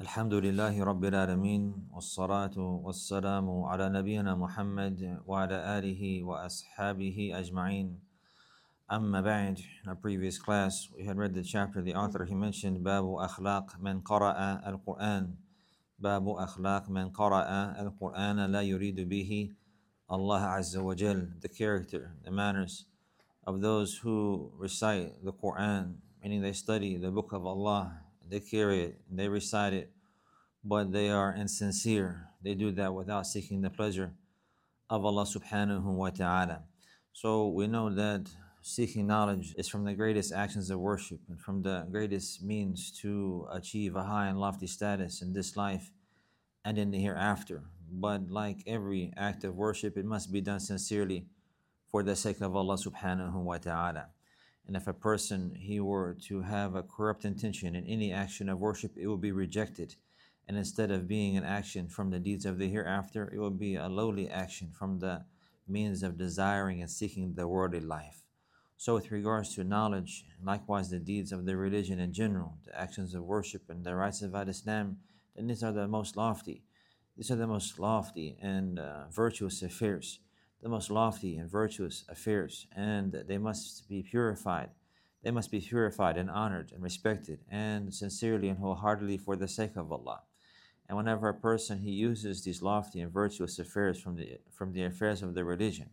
الحمد لله رب العالمين والصلاة والسلام على نبينا محمد وعلى آله وأصحابه أجمعين. أما بعد, in our previous class we had read the chapter the author he mentioned باب أخلاق من قرأ القرآن. باب أخلاق من قرأ القرآن لا يريد به Allah Azza wa Jal, the character, the manners of those who recite the Quran, meaning they study the book of Allah, they carry it, they recite it, but they are insincere. They do that without seeking the pleasure of Allah subhanahu wa ta'ala. So we know that seeking knowledge is from the greatest actions of worship and from the greatest means to achieve a high and lofty status in this life and in the hereafter. But like every act of worship, it must be done sincerely for the sake of Allah subhanahu wa ta'ala. And if a person, he were to have a corrupt intention in any action of worship, it will be rejected. And instead of being an action from the deeds of the hereafter, it will be a lowly action from the means of desiring and seeking the worldly life. So with regards to knowledge, likewise the deeds of the religion in general, the actions of worship and the rites of Islam, then these are the most lofty. These are the most lofty and virtuous affairs. The most lofty and virtuous affairs, and they must be purified. They must be purified and honored and respected and sincerely and wholeheartedly for the sake of Allah. And whenever a person he uses these lofty and virtuous affairs from the affairs of the religion,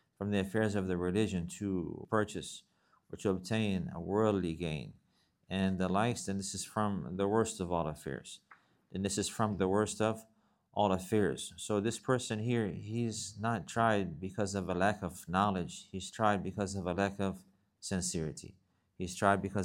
to purchase or to obtain a worldly gain and the likes, then this is from the worst of all affairs. So this person here, he's not tried because of a lack of knowledge. He's tried because of a lack of sincerity. It's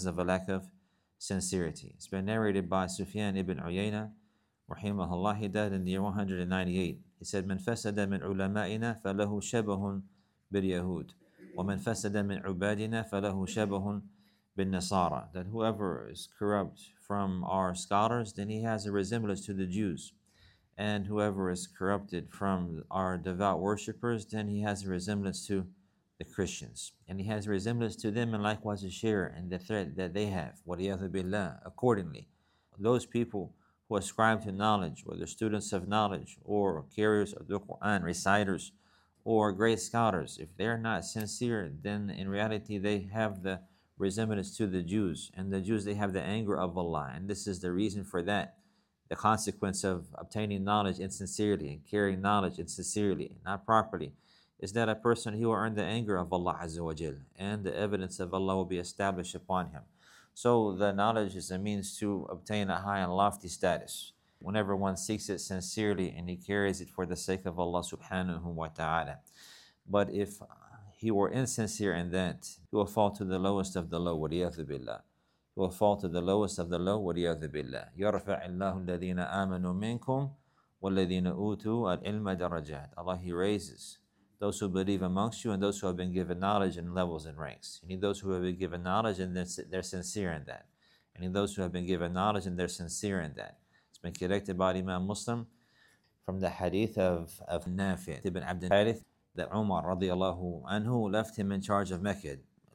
been narrated by Sufyan ibn Uyayna, rahimahullah. He died in the year 198. He said, "Man fasada min ulama'ina falahu shabahun bil Yahud, wa man fasada min ubadina falahu shabahun bin Nasara." That whoever is corrupt from our scholars, then he has a resemblance to the Jews. And whoever is corrupted from our devout worshippers, then he has a resemblance to the Christians. And he has a resemblance to them and likewise a share in the threat that they have. وَلِيَذُ بِاللَّهِ. Accordingly, those people who ascribe to knowledge, whether students of knowledge or carriers of the Quran, reciters, or great scholars, if they're not sincere, then in reality they have the resemblance to the Jews. And the Jews, they have the anger of Allah. And this is the reason for that. The consequence of obtaining knowledge insincerely and carrying knowledge insincerely, not properly, is that a person, he will earn the anger of Allah Azza wa Jal, and the evidence of Allah will be established upon him. So the knowledge is a means to obtain a high and lofty status. Whenever one seeks it sincerely and he carries it for the sake of Allah subhanahu wa ta'ala. But if he were insincere in that, he will fall to the lowest of the low, وَلِيَذُ بِاللَّهِ. Will fall to the lowest of the low, وَلِيَذُ بِاللَّهِ. يَرْفَعِ اللَّهُ الَّذِينَ آمَنُوا مِنْكُمْ وَالَّذِينَ أُوتُوا الْعِلْمَ دَرَجَاتٍ. Allah, He raises those who believe amongst you and those who have been given knowledge and levels and ranks. You need those who have been given knowledge and they're sincere in that. You need those who have been given knowledge and they're sincere in that. It's been collected by Imam Muslim from the hadith of Nafi' ibn Abd al-Harith that Umar radiallahu anhu left him in charge of Mecca.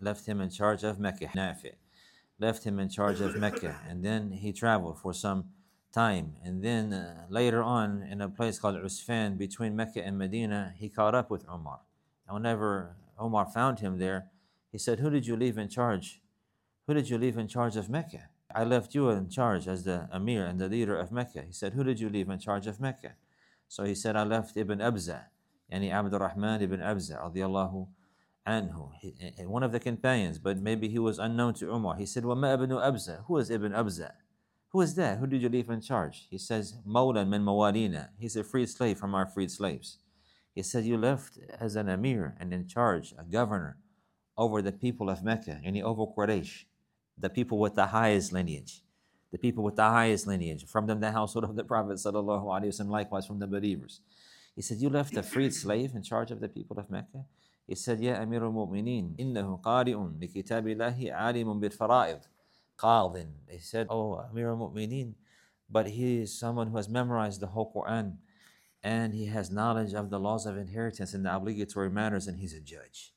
Nafi' left him in charge of Mecca, and then he traveled for some time, and then later on in a place called Usfan between Mecca and Medina, he caught up with Umar. And whenever Umar found him there, he said, "Who did you leave in charge? Who did you leave in charge of Mecca? I left you in charge as the Amir and the leader of Mecca." He said, "Who did you leave in charge of Mecca?" So he said, "I left Ibn Abza, yani Abdurrahman ibn Abza, radiallahu anhu," one of the companions, but maybe he was unknown to Umar. He said, وَمَا ibn Abza? Who is Ibn Abza? Who is that? Who did you leave in charge? He says, مَوْلًا مِن مَوَالِينَا. He's a freed slave from our freed slaves. He said, "You left as an Amir and in charge, a governor over the people of Mecca, and over Quraysh, the people with the highest lineage. From them the household of the Prophet sallallahu alaihi wasallam, likewise from the believers." He said, "You left a freed slave in charge of the people of Mecca?" He said, "Ya Amir al-Mu'mineen, innahu qari'un bi kitabillahi alimun bil fara'id qadin." He said, "Oh, Amir al-Mu'mineen, but he is someone who has memorized the whole Quran, and he has knowledge of the laws of inheritance and the obligatory matters, and he's a judge."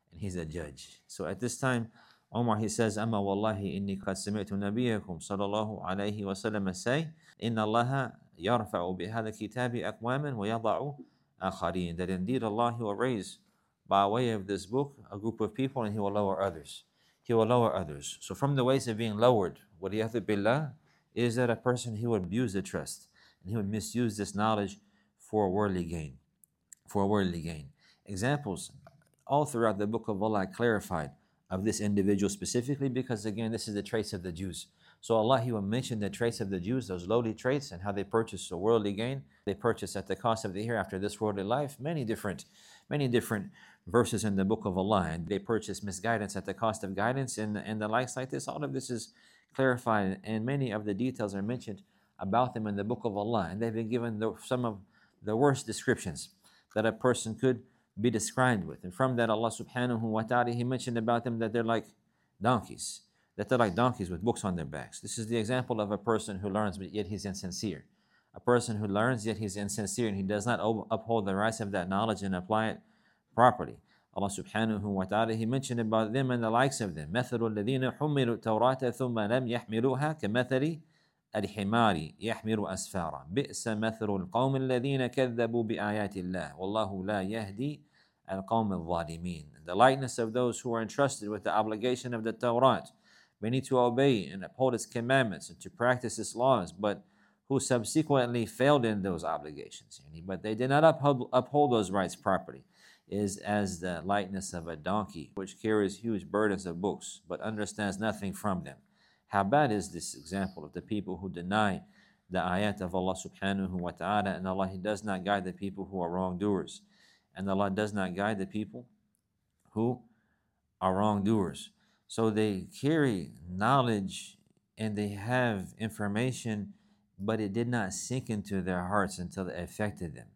So at this time, Umar, he says, "Amma wallahi inni qad sami'tu nabiyakum sallallahu alayhi wa sallam say, إِنَّ اللَّهَ يَرْفَعُ بِهَذَا الْكِتَابِ أَقْوَامًا وَيَضَعُ آخَرِينَ. That indeed Allah, He will raise by way of this book a group of people, and He will lower others. He will lower others. So from the ways of being lowered, وَلِيَهْذُ billah, is that a person, he would abuse the trust, and he would misuse this knowledge for worldly gain. For worldly gain. Examples all throughout the book of Allah clarified of this individual specifically, because again, this is the traits of the Jews. So Allah, He will mention the traits of the Jews, those lowly traits, and how they purchase a worldly gain. They purchase at the cost of the hereafter, this worldly life. Many different verses in the book of Allah, and they purchase misguidance at the cost of guidance, and the likes like this. All of this is clarified, and many of the details are mentioned about them in the book of Allah, and they've been given some of the worst descriptions that a person could be described with. And from that, Allah subhanahu wa ta'ala, He mentioned about them that they're like donkeys, with books on their backs. This is the example of a person who learns, but yet he's insincere. A person who learns, yet he's insincere, and he does not uphold the rights of that knowledge and apply it properly. Allah subhanahu wa ta'ala, He mentioned about them and the likes of them. مَثَلُ الَّذِينَ حُمِّلُوا التَّوْرَاةَ ثُمَّ لَمْ يَحْمِلُوهَا كَمَثَلِ الحمار يحمل أسفارا بئس مثل القوم الذين كذبوا بآيات الله والله لا يهدي القوم الظالمين. The likeness of those who are entrusted with the obligation of the Torah, meaning to obey and uphold its commandments and to practice its laws, but who subsequently failed in those obligations, but they did not uphold those rights properly, is as the likeness of a donkey which carries huge burdens of books but understands nothing from them. How bad is this example of the people who deny the ayat of Allah subhanahu wa ta'ala, and Allah, He does not guide the people who are wrongdoers, and Allah does not guide the people who are wrongdoers. So they carry knowledge and they have information, but it did not sink into their hearts until it affected them.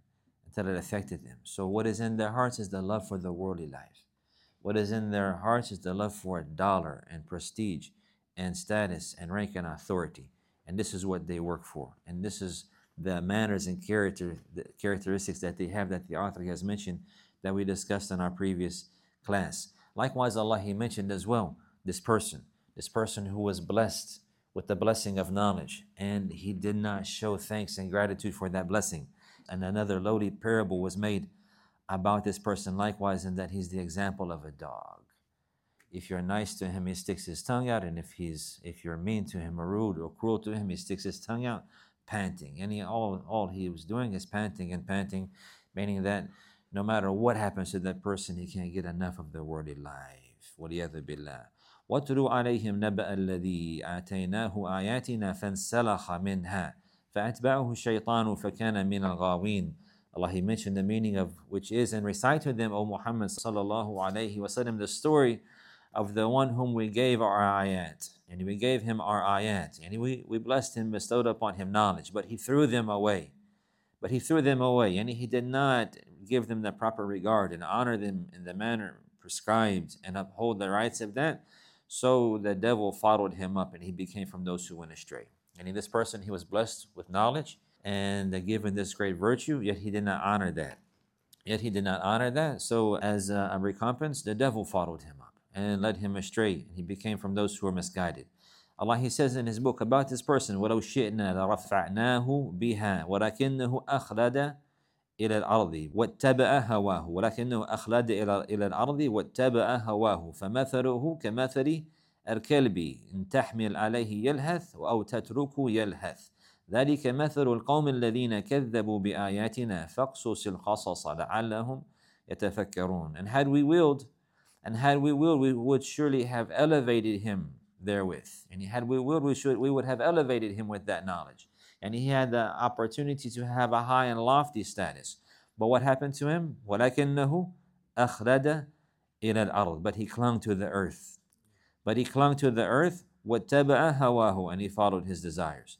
So what is in their hearts is the love for the worldly life. What is in their hearts is the love for a dollar and prestige and status and rank and authority. And this is what they work for. And this is the manners and characteristics that they have, that the author has mentioned, that we discussed in our previous class. Likewise, Allah, He mentioned as well this person who was blessed with the blessing of knowledge, and he did not show thanks and gratitude for that blessing. And another lowly parable was made about this person likewise, in that he's the example of a dog. If you're nice to him, he sticks his tongue out, and if you're mean to him or rude or cruel to him, he sticks his tongue out, panting. And all he was doing is panting and panting, meaning that no matter what happens to that person, he can't get enough of the worldly life. وَلِيَذُ بِاللَّهِ وَاتْلُ عَلَيْهِمْ نَبَأَ الَّذِي آتَيْنَاهُ آيَاتِنَا فَانْسَلَخَ مِنْهَا فَأَتْبَعَهُ الشَّيْطَانُ فَكَانَ مِنَ الْغَاوِينَ. Allah, He mentioned the meaning of which is, and recite to them, O Muhammad sallallahu alayhi wa sallam, the story of the one whom we gave our ayat, and we gave him our ayat, and we blessed him, bestowed upon him knowledge, but he threw them away. And he did not give them the proper regard and honor them in the manner prescribed and uphold the rights of that. So the devil followed him up, and he became from those who went astray. And this person, he was blessed with knowledge and given this great virtue, yet he did not honor that. So as a recompense, the devil followed him up and led him astray. He became from those who were misguided. Allah, He says in His book about this person, وَلَوْ شِئْنَا لَرَفَعْنَاهُ بِهَا وَلَكِنَّهُ أَخْلَدَ إلى الأرض واتبع هواه ولكنه أخلد إلى الأرض واتبع هواه فمثله كمثل الكلب إن تحمل عليه يلهث أو تتركه يلهث ذلك مثل القوم الذين كذبوا بآياتنا فاقصص القصص لعلهم يتفكرون. And had we willed, we would surely have elevated him therewith. And had we willed, we would have elevated him with that knowledge. And he had the opportunity to have a high and lofty status. But what happened to him? وَلَكِنَّهُ أَخْلَدَ إِلَى الْأَرْضِ. But he clung to the earth. وَاتَّبَعَ هَوَاهُ. And he followed his desires.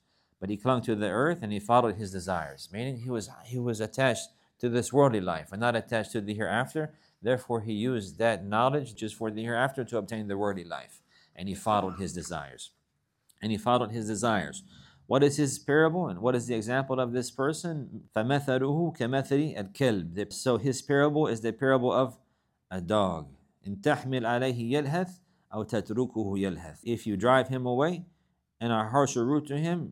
Meaning he was attached to this worldly life and not attached to the hereafter. Therefore, he used that knowledge just for the hereafter to obtain the worldly life. And he followed his desires. What is his parable and what is the example of this person? فَمَثَلُهُ كَمَثَلِ الْكَلْبِ. So his parable is the parable of a dog. إِن تَحْمِلْ عَلَيْهِ يَلْهَثْ أَوْ تَتْرُكُهُ يَلْهَثْ. If you drive him away and are harsh or rude to him,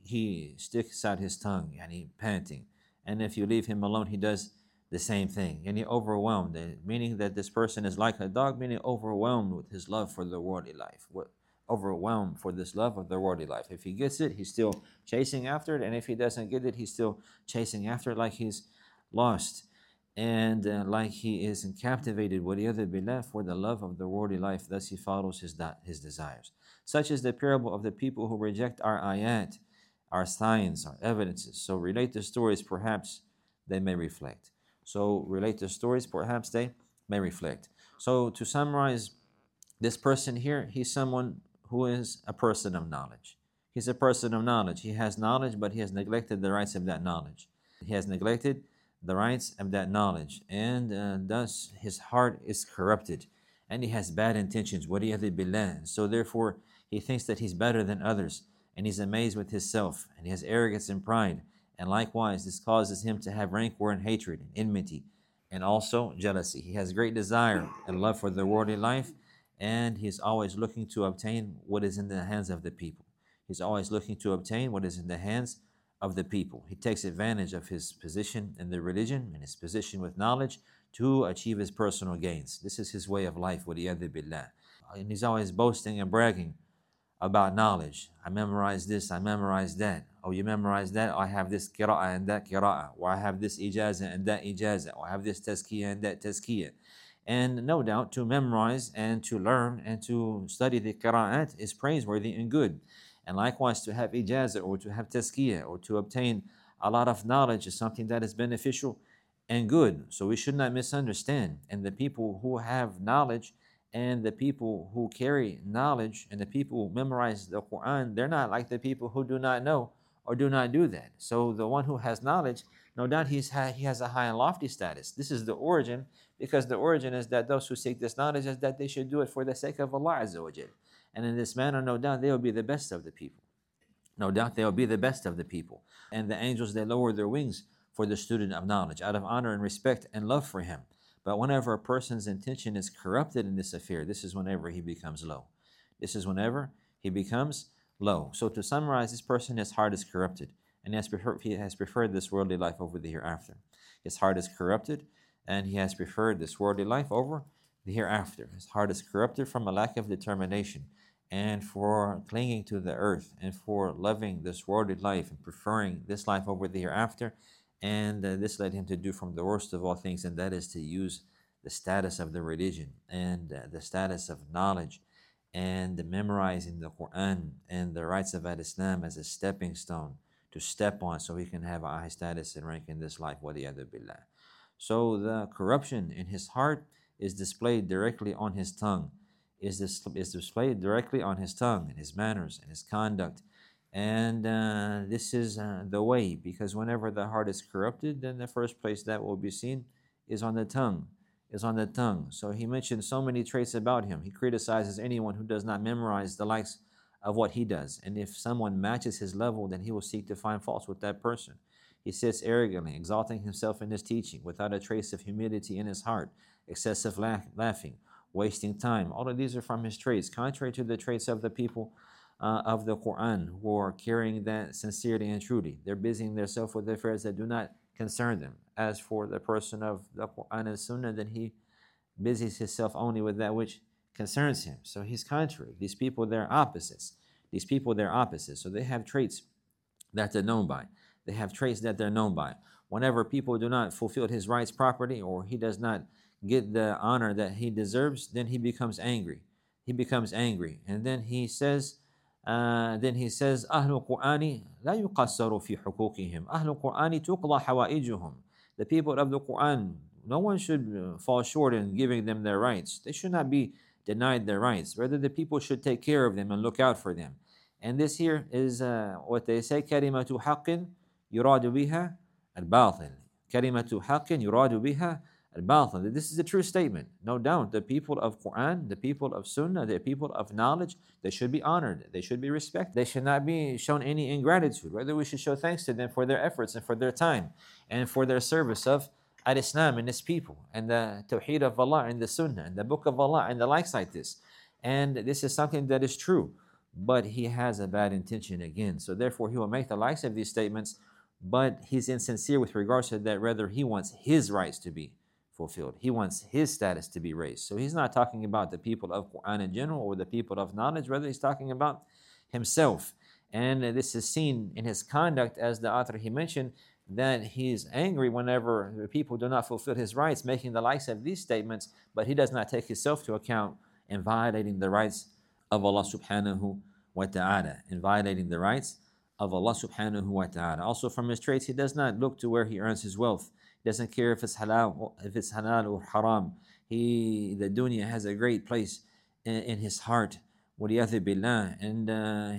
he sticks out his tongue and he panting. And if you leave him alone, he does the same thing. And he overwhelmed, meaning that this person is like a dog, meaning overwhelmed with his love for the worldly life. Overwhelmed for this love of the worldly life. If he gets it, he's still chasing after it. And if he doesn't get it, he's still chasing after it like he's lost. And like he is captivated billah for the love of the worldly life. Thus he follows his desires. Such is the parable of the people who reject our ayat, our signs, our evidences. So relate the stories, perhaps they may reflect. So relate the stories, perhaps they may reflect. So to summarize, this person here, he's someone who is a person of knowledge. He's a person of knowledge. He has knowledge, but he has neglected the rights of that knowledge. He has neglected the rights of that knowledge, and thus his heart is corrupted, and he has bad intentions. وَلِيَذِ بِاللَّهِ. So therefore, he thinks that he's better than others, and he's amazed with himself, and he has arrogance and pride. And likewise, this causes him to have rancor and hatred and enmity, and also jealousy. He has great desire and love for the worldly life, and he's always looking to obtain what is in the hands of the people. He's always looking to obtain what is in the hands of the people. He takes advantage of his position in the religion and his position with knowledge to achieve his personal gains. This is his way of life, وَلِيَذِ بِاللَّهِ. And he's always boasting and bragging about knowledge. I memorized this, I memorized that. Oh, you memorized that? I have this qira'ah and that qira'ah. Or I have this ijazah and that ijazah. Or I have this tazkiyah and that tazkiyah. And no doubt to memorize and to learn and to study the qira'at is praiseworthy and good. And likewise to have ijazah or to have tazkiyah or to obtain a lot of knowledge is something that is beneficial and good. So we should not misunderstand. And the people who have knowledge and the people who carry knowledge and the people who memorize the Quran, they're not like the people who do not know or do not do that. So the one who has knowledge, no doubt he has a high and lofty status. This is the origin, because the origin is that those who seek this knowledge is that they should do it for the sake of Allah Azza wa Jal. And in this manner, no doubt they will be the best of the people. No doubt they will be the best of the people. And the angels, they lower their wings for the student of knowledge out of honor and respect and love for him. But whenever a person's intention is corrupted in this affair, this is whenever he becomes low. This is whenever he becomes low. So to summarize, this person, his heart is corrupted, and he has preferred this worldly life over the hereafter. His heart is corrupted, and he has preferred this worldly life over the hereafter. His heart is corrupted from a lack of determination, and for clinging to the earth, and for loving this worldly life and preferring this life over the hereafter. And this led him to do from the worst of all things, and that is to use the status of the religion and the status of knowledge and the memorizing the Quran and the rights of Islam as a stepping stone to step on so he can have a high status and rank in this life. وَلِيَذُ billah. So the corruption in his heart is displayed directly on his tongue, is displayed directly on his tongue and his manners and his conduct. And this is the way, because whenever the heart is corrupted, then the first place that will be seen is on the tongue. So he mentioned so many traits about him. He criticizes anyone who does not memorize the likes of what he does. And if someone matches his level, then he will seek to find faults with that person. He sits arrogantly, exalting himself in his teaching, without a trace of humility in his heart, excessive laughing, wasting time. All of these are from his traits, contrary to the traits of the people of the Quran, who are carrying that sincerely and truly. They're busying themselves with affairs that do not concern them. As for the person of the Quran and Sunnah, then he busies himself only with that which concerns him. So he's contrary. These people, they're opposites. So they have traits that they're known by. Whenever people do not fulfill his rights properly, or he does not get the honor that he deserves, then he becomes angry. And then he says, أهل القرآن لا يقصر في حقوقهم. أهل القرآن تقضى حوائجهم. The people of the Quran, no one should fall short in giving them their rights. They should not be denied their rights. Rather, the people should take care of them and look out for them. And this here is what they say, كلمة حق يراد بها الباطل. كلمة حق يراد بها الباطل. This is a true statement. No doubt, the people of Quran, the people of Sunnah, the people of knowledge, they should be honored. They should be respected. They should not be shown any ingratitude. Rather, we should show thanks to them for their efforts and for their time and for their service of Al-Islam and its people and the Tawheed of Allah and the Sunnah and the Book of Allah and the likes like this. And this is something that is true. but he has a bad intention again. So therefore, he will make the likes of these statements, but he's insincere with regards to that. Rather, he wants his rights to be fulfilled. He wants his status to be raised. So he's not talking about the people of Quran in general or the people of knowledge. Rather, he's talking about himself. And this is seen in his conduct, as the author he mentioned, that he's angry whenever the people do not fulfill his rights, making the likes of these statements, but he does not take himself to account in violating the rights of Allah subhanahu wa ta'ala, in violating the rights of Allah subhanahu wa ta'ala. Also from his traits, he does not look to where he earns his wealth. He doesn't care if it's halal or haram. The dunya has a great place in his heart. وَلِيَذِ بِاللَّهِ. And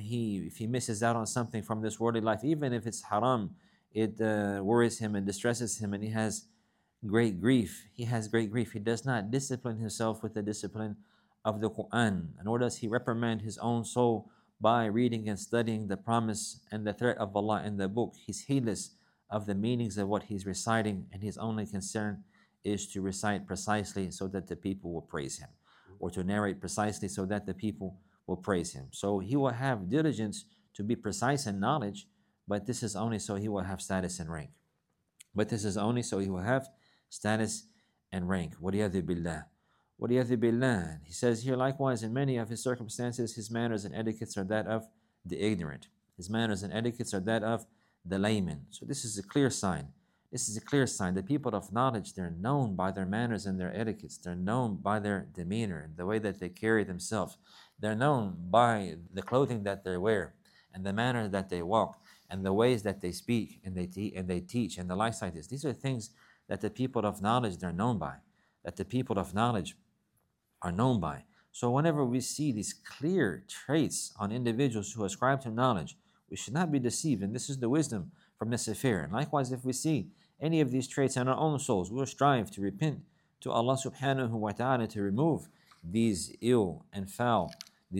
if he misses out on something from this worldly life, even if it's haram, it worries him and distresses him, and he has great grief. He has great grief. He does not discipline himself with the discipline of the Quran, nor does he reprimand his own soul by reading and studying the promise and the threat of Allah in the book. He's heedless of the meanings of what he's reciting, and his only concern is to recite precisely so that the people will praise him, or to narrate precisely so that the people will praise him. So he will have diligence to be precise in knowledge, but this is only so he will have status and rank. But this is only so he will have status and rank. وَلِيَذِ بِاللَّهِ. وَلِيَذِ بِاللَّهِ. He says here, likewise, in many of his circumstances, his manners and etiquettes are that of the ignorant. His manners and etiquettes are that of the layman. So this is a clear sign. This is a clear sign. The people of knowledge, they're known by their manners and their etiquettes. They're known by their demeanor, the way that they carry themselves. They're known by the clothing that they wear, and the manner that they walk, and the ways that they speak and they teach, and the likes like this. These are things that the people of knowledge, they're known by, that the people of knowledge are known by. So whenever we see these clear traits on individuals who ascribe to knowledge, we should not be deceived, and this is the wisdom from this affair. And likewise, if we see any of these traits in our own souls, we'll strive to repent to Allah subhanahu wa ta'ala to remove these ill and foul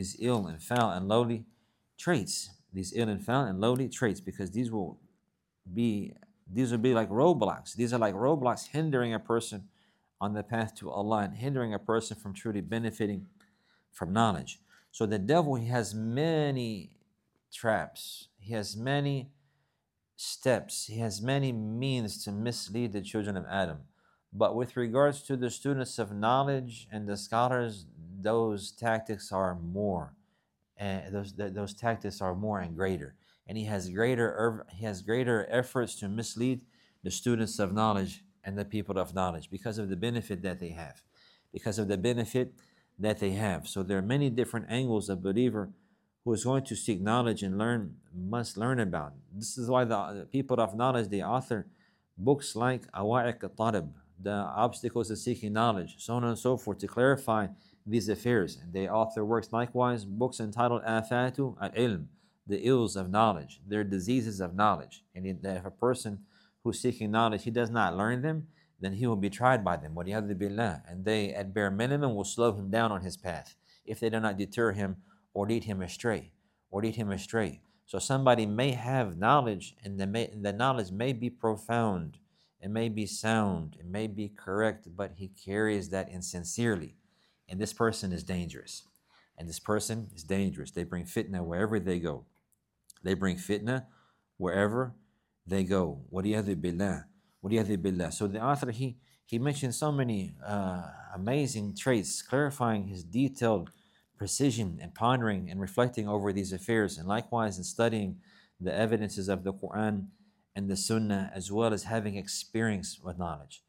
and lowly traits. These ill and foul and lowly traits, because these will be like roadblocks. These are like roadblocks hindering a person on the path to Allah and hindering a person from truly benefiting from knowledge. So the devil, he has many traps. He has many steps. He has many means to mislead the children of Adam. But with regards to the students of knowledge and the scholars, those tactics are more. And those tactics are more and greater. And he has greater efforts to mislead the students of knowledge and the people of knowledge because of the benefit that they have. Because of the benefit that they have. So there are many different angles a believer who is going to seek knowledge and must learn about. This is why the people of knowledge, they author books like Awa'iq al-Talib, the obstacles of seeking knowledge, so on and so forth, to clarify these affairs. And they author works likewise, books entitled Afatu al-Ilm, the ills of knowledge, their diseases of knowledge. And if a person who's seeking knowledge, he does not learn them, then he will be tried by them. وَلِيَذِ بِاللَّهِ. And they, at bare minimum, will slow him down on his path if they do not deter him or lead him astray. So somebody may have knowledge, and the knowledge may be profound, it may be sound, it may be correct, but he carries that insincerely. And this person is dangerous. They bring fitna wherever they go. وَلِيَذِ بِاللَّهِ. So the author, he mentioned so many amazing traits, clarifying his detailed precision and pondering and reflecting over these affairs, and likewise in studying the evidences of the Quran and the Sunnah, as well as having experience with knowledge,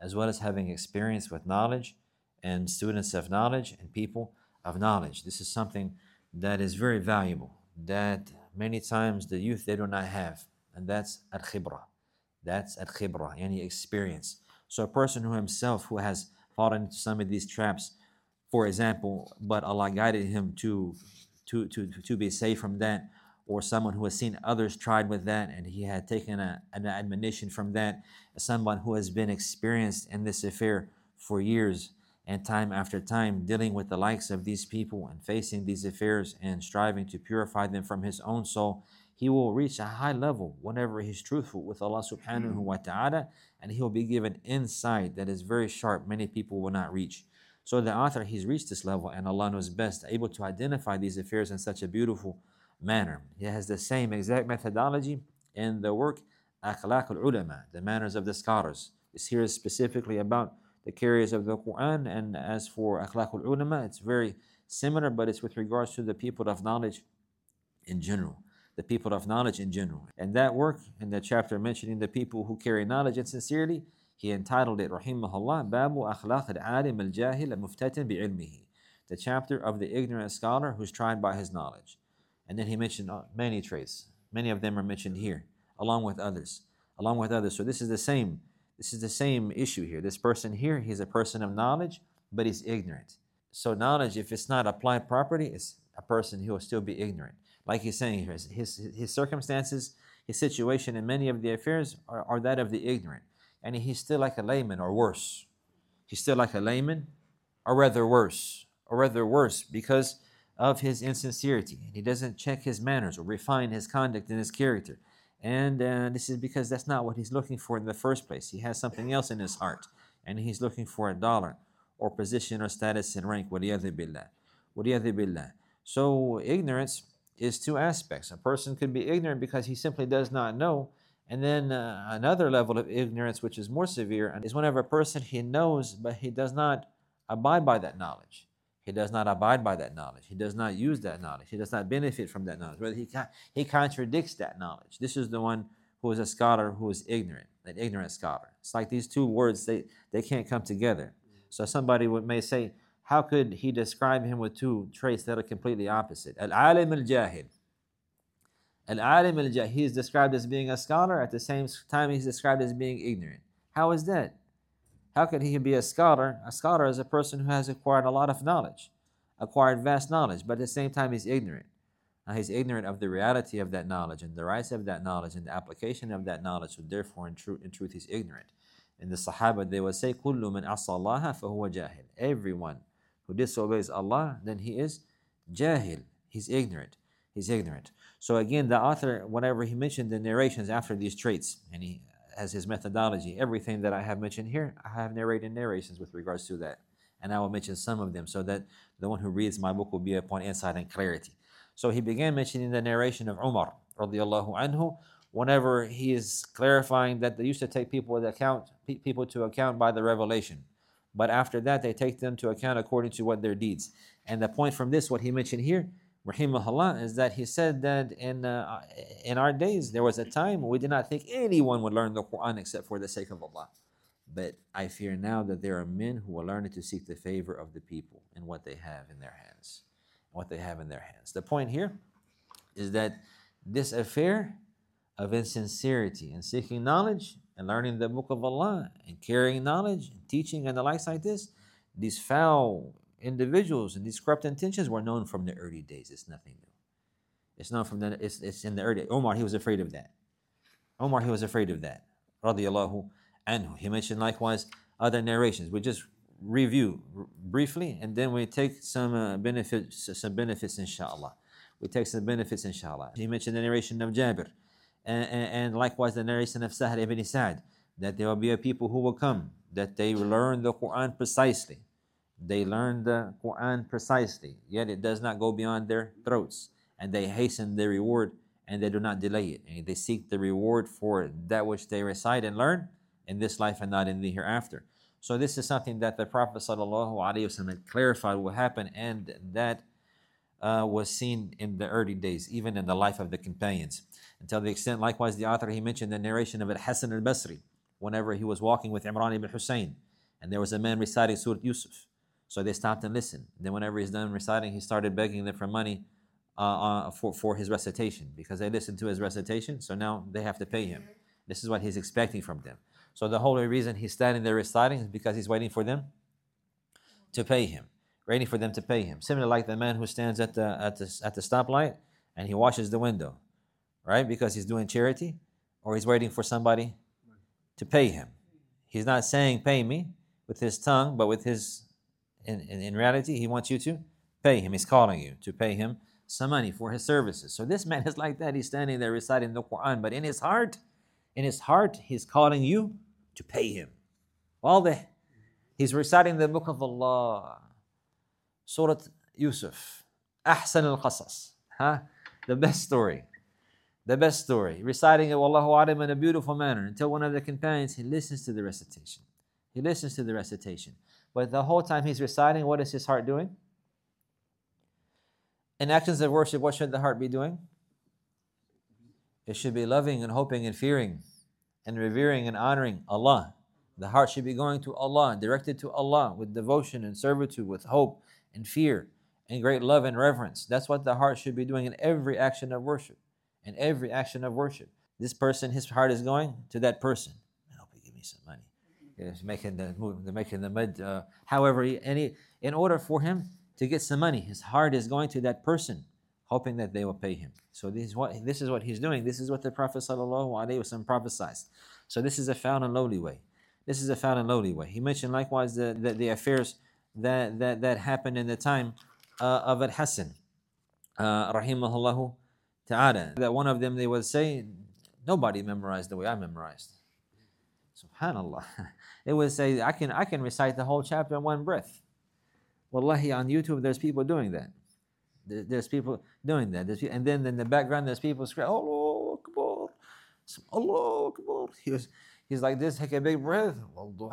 and students of knowledge and people of knowledge. This is something that is very valuable, that many times the youth, they do not have, and that's al-khibra. Any experience. So a person who has fallen into some of these traps, for example, but Allah guided him to be safe from that, or someone who has seen others tried with that and he had taken an admonition from that, someone who has been experienced in this affair for years and time after time, dealing with the likes of these people and facing these affairs and striving to purify them from his own soul, he will reach a high level whenever he's truthful with Allah subhanahu wa ta'ala, and he will be given insight that is very sharp, many people will not reach. So the author, he's reached this level, and Allah knows best, able to identify these affairs in such a beautiful manner. He has the same exact methodology in the work Akhlaq al-Ulama, the manners of the scholars. This here is specifically about the carriers of the Quran, and as for Akhlaq al-Ulama, it's very similar, but it's with regards to the people of knowledge in general. The people of knowledge in general. And that work, in the chapter mentioning the people who carry knowledge and sincerity, he entitled it, Rahimahullah, Babu Akhlaq al-Alim al-Jahil al-Muftatan bi'ilmihi, the chapter of the ignorant scholar who's tried by his knowledge. And then he mentioned many traits. Many of them are mentioned here, along with others. So this is the same issue here. This person here, he's a person of knowledge, but he's ignorant. So knowledge, if it's not applied properly, it's a person who will still be ignorant. Like he's saying here, his circumstances, his situation in many of the affairs are that of the ignorant. And he's still like a layman or worse. He's still like a layman, or rather worse, because of his insincerity. And he doesn't check his manners or refine his conduct and his character. And this is because that's not what he's looking for in the first place. He has something else in his heart. And he's looking for a dollar or position or status and rank. وَلِيَذِ بِاللَّهِ. So ignorance is two aspects. A person could be ignorant because he simply does not know. And then another level of ignorance, which is more severe, is whenever a person, he knows, but he does not abide by that knowledge. He does not abide by that knowledge. He does not use that knowledge. He does not benefit from that knowledge. Rather, he contradicts that knowledge. This is the one who is a scholar who is ignorant, an ignorant scholar. It's like these two words, they can't come together. So somebody may say, how could he describe him with two traits that are completely opposite? Al-alim al-jahil. Al-alim al-jahil. He is described as being a scholar. At the same time, he's described as being ignorant. How is that? How could he be a scholar? A scholar is a person who has acquired a lot of knowledge, acquired vast knowledge, but at the same time he's ignorant. Now he's ignorant of the reality of that knowledge and the rights of that knowledge and the application of that knowledge, so therefore in truth he's ignorant. In the Sahaba they would say, كُلُّ مَنْ عَصَى اللَّهَ فَهُوَ جَاهِلٌ. Everyone who disobeys Allah, then he is jahil. He's ignorant. So again, the author, whenever he mentioned the narrations after these traits, and he has his methodology, everything that I have mentioned here, I have narrated narrations with regards to that. And I will mention some of them so that the one who reads my book will be upon insight and clarity. So he began mentioning the narration of Umar radiallahu anhu, whenever he is clarifying that they used to take people to account by the revelation. But after that, they take them to account according to what their deeds. And the point from this, what he mentioned here, rahimahullah, is that he said that in our days, there was a time we did not think anyone would learn the Quran except for the sake of Allah. But I fear now that there are men who will learn it to seek the favor of the people and what they have in their hands. The point here is that this affair of insincerity and seeking knowledge and learning the book of Allah and carrying knowledge and teaching and the likes like this, these foul individuals and these corrupt intentions were known from the early days. It's nothing new. It's known from it's in the early. Umar, he was afraid of that. Radiallahu anhu. He mentioned likewise other narrations. We just review briefly, and then we take some benefits, inshallah. He mentioned the narration of Jabir, and likewise the narration of Sahl ibn Sa'd, that there will be a people who will come, that they learn the Quran precisely. Yet it does not go beyond their throats, and they hasten their reward, and they do not delay it, and they seek the reward for that which they recite and learn in this life and not in the hereafter. So this is something that the Prophet ﷺ had clarified will happen, and that was seen in the early days, even in the life of the companions. Until the extent, likewise, the author, he mentioned the narration of Al-Hasan al-Basri, whenever he was walking with Imran ibn Hussein, and there was a man reciting Surah Yusuf. So they stopped and listened. Then whenever he's done reciting, he started begging them for money for his recitation, because they listened to his recitation, so now they have to pay him. This is what he's expecting from them. So the whole reason he's standing there reciting is because he's waiting for them to pay him. Similar like the man who stands at the stoplight and he washes the window, right? Because he's doing charity, or he's waiting for somebody to pay him. He's not saying pay me with his tongue, but with his in reality, he wants you to pay him. He's calling you to pay him some money for his services. So this man is like that. He's standing there reciting the Quran, but in his heart, he's calling you to pay him. All the He's reciting the book of Allah, Surah Yusuf, Ahsan al-Qasas, huh? The best story. The best story. Reciting it, Wallahu Alam, in a beautiful manner until one of the companions, he listens to the recitation. He listens to the recitation. But the whole time he's reciting, what is his heart doing? In actions of worship, what should the heart be doing? It should be loving and hoping and fearing and revering and honoring Allah. The heart should be going to Allah, directed to Allah with devotion and servitude, with hope and fear and great love and reverence. That's what the heart should be doing in every action of worship. In every action of worship. This person, his heart is going to that person. I hope you give me some money. He's making the mud. However, in order for him to get some money, his heart is going to that person, hoping that they will pay him. So this is what he's doing. This is what the Prophet ﷺ prophesied. So this is a found and lowly way. This is a found and lowly way. He mentioned likewise the affairs that happened in the time of Al-Hasan, rahimahullahu ta'ala. That one of them, they would say, nobody memorized the way I memorized. Subhanallah. It would say, I can recite the whole chapter in one breath. Wallahi, on YouTube, there's people doing that. There's people doing that. And then in the background, there's people screaming, Allahu Akbar, Allahu Akbar. He's like this, take a big breath, all the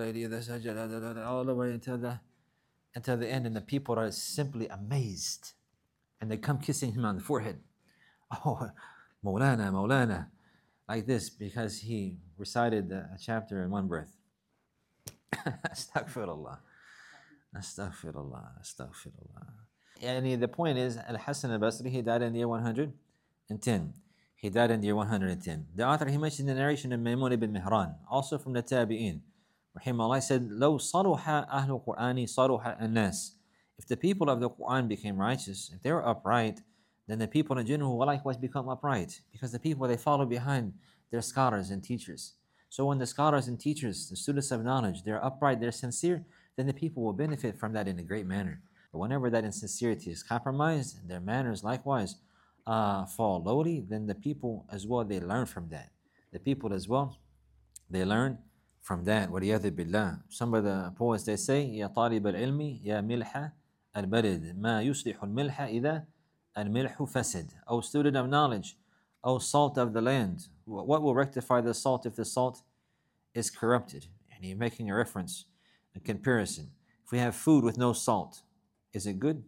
way until the end, and the people are simply amazed. And they come kissing him on the forehead. Oh, Mawlana, Mawlana, like this, because he recited a chapter in one breath. Astaghfirullah. Astaghfirullah. Astaghfirullah. And the point is, Al-Hasan al-Basri, he died in the year 110. He died in the year 110. The author, he mentioned the narration of Maymun ibn Mihran, also from the Tabi'in. Rahimahullah said, لو صلح أهل القرآن صلح الناس. If the people of the Quran became righteous, if they were upright, then the people in general will likewise become upright, because the people, they follow behind their scholars and teachers. So when the scholars and teachers, the students of knowledge, they're upright, they're sincere, then the people will benefit from that in a great manner. But whenever that insincerity is compromised, and their manners likewise fall lowly, then the people as well, they learn from that. The people as well, they learn from that. وَلِيَذِ بِاللَّهِ. Some of the poets, they say, يَا طَالِبَ الْعِلْمِ يَا مِلْحَ الْبَلِدِ مَا يُصْلِحُ الْمِلْحَ إِذَا الْمِلْحُ فَسَدْ. O student of knowledge, O salt of the land, what will rectify the salt if the salt is corrupted? And he's making a reference, a comparison. If we have food with no salt, is it good?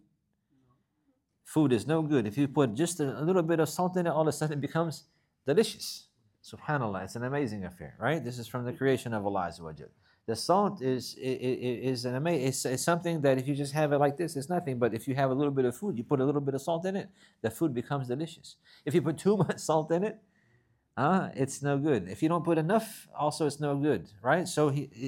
Food is no good. If you put just a little bit of salt in it, all of a sudden it becomes delicious. Subhanallah, it's an amazing affair, right? This is from the creation of Allah Azza wa Jal. The salt is an amazing. It's something that if you just have it like this, it's nothing. But if you have a little bit of food, you put a little bit of salt in it, the food becomes delicious. If you put too much salt in it, it's no good. If you don't put enough, also it's no good, right? So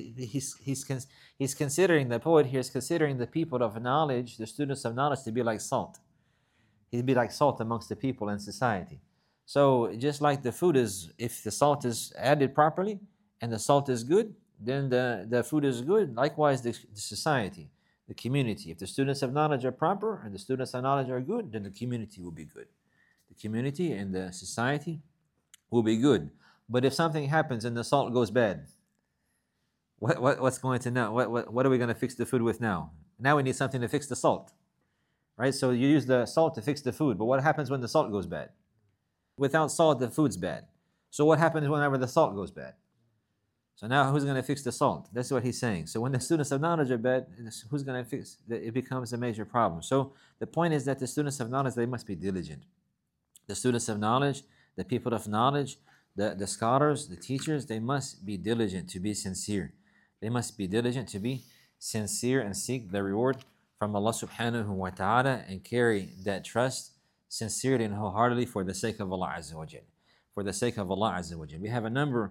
he's considering, the poet here is considering the people of knowledge, the students of knowledge, to be like salt. He'd be like salt amongst the people in society. So just like the food is, if the salt is added properly and the salt is good, then the food is good. Likewise, the society, the community. If the students of knowledge are proper and the students of knowledge are good, then the community will be good. The community and the society will be good. But if something happens and the salt goes bad, what's going to now? What are we going to fix the food with now? Now we need something to fix the salt, right? So you use the salt to fix the food, but what happens when the salt goes bad? Without salt, the food's bad. So what happens whenever the salt goes bad? So now who's going to fix the salt? That's what he's saying. So when the students of knowledge are bad, who's going to fix it? It becomes a major problem. So the point is that the students of knowledge, they must be diligent. The students of knowledge, the people of knowledge, the scholars, the teachers, they must be diligent to be sincere. They must be diligent to be sincere and seek the reward from Allah subhanahu wa ta'ala and carry that trust sincerely and wholeheartedly for the sake of Allah Azza wa Jal. For the sake of Allah Azza wa Jal. We have a number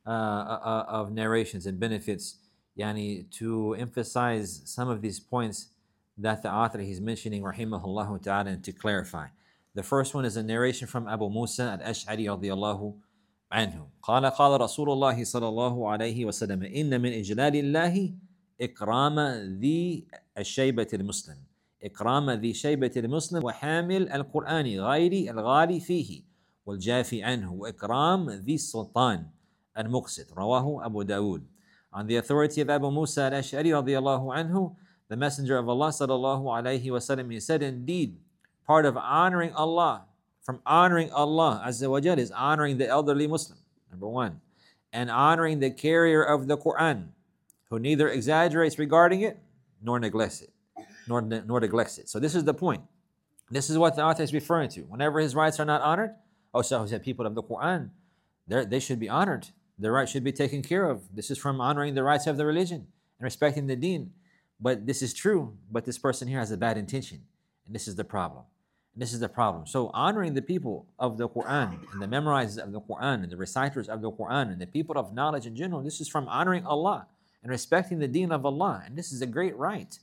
of narrations and benefits to emphasize some of these points that the author he's mentioning, rahimahullah ta'ala, and to clarify. The first one is a narration from Abu Musa al-Ash'ari radiyallahu anhu. قال رسول الله صلى الله عليه وسلم إن من إجلال الله إكرام ذي الشيبة المسلم إكرام ذي شيبة المسلم وحامل القرآن غير الغالي فيه والجافي عنه وإكرام ذي السلطان المقسط رواه أبو داود. On the authority of Abu Musa al-Ash'ari radiallahu anhu, the Messenger of Allah sallallahu alayhi wasallam, he said, indeed, part of honoring Allah, from honoring Allah Azza wa Jal, is honoring the elderly Muslim, number one, and honoring the carrier of the Quran, who neither exaggerates regarding it nor neglects it, nor neglects it. So this is the point. This is what the author is referring to. Whenever his rights are not honored, so he said, people of the Quran, they should be honored. Their rights should be taken care of. This is from honoring the rights of the religion and respecting the deen. But this is true, but this person here has a bad intention. And this is the problem. So honoring the people of the Quran and the memorizers of the Quran and the reciters of the Quran and the people of knowledge in general, this is from honoring Allah and respecting the deen of Allah. And this is a great right.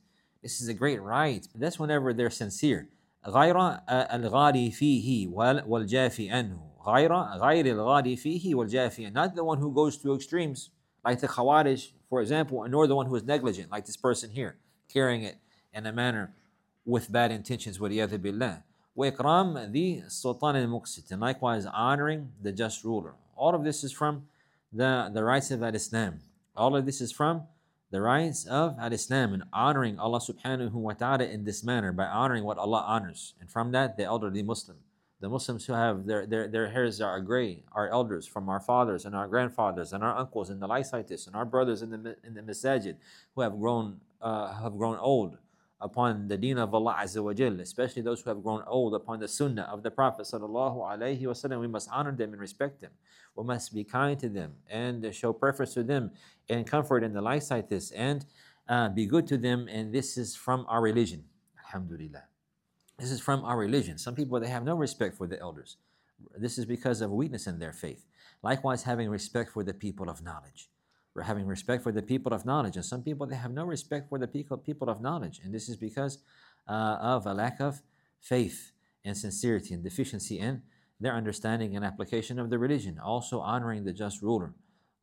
That's whenever they're sincere. غير الغالي فيه والجافي عنه. غير الغالي فيه والجافي. Not the one who goes to extremes, like the Khawarij, for example, nor the one who is negligent, like this person here, carrying it in a manner with bad intentions, وَلِيَذِ بِاللَّهِ. وَإِكْرَامْ ذِي السُّلْطَانِ الْمُقْسِطِ, and likewise honoring the just ruler. All of this is from the rights of Al-Islam. All of this is from the rights of Al-Islam, and honoring Allah subhanahu wa ta'ala in this manner, by honoring what Allah honors. And from that, the elderly Muslim. The Muslims who have their hairs are gray, our elders, from our fathers and our grandfathers and our uncles and the likes like this, and our brothers in the masajid who have grown old upon the deen of Allah Azza wa Jal, especially those who have grown old upon the sunnah of the Prophet sallallahu alaihi wasallam. We must honor them and respect them. We must be kind to them and show preference to them and comfort in the likes like this, and be good to them. And this is from our religion. Alhamdulillah. This is from our religion. Some people, they have no respect for the elders. This is because of weakness in their faith. Likewise, having respect for the people of knowledge. We're having respect for the people of knowledge. And some people, they have no respect for the people of knowledge. And this is because of a lack of faith and sincerity and deficiency in their understanding and application of the religion. Also honoring the just ruler.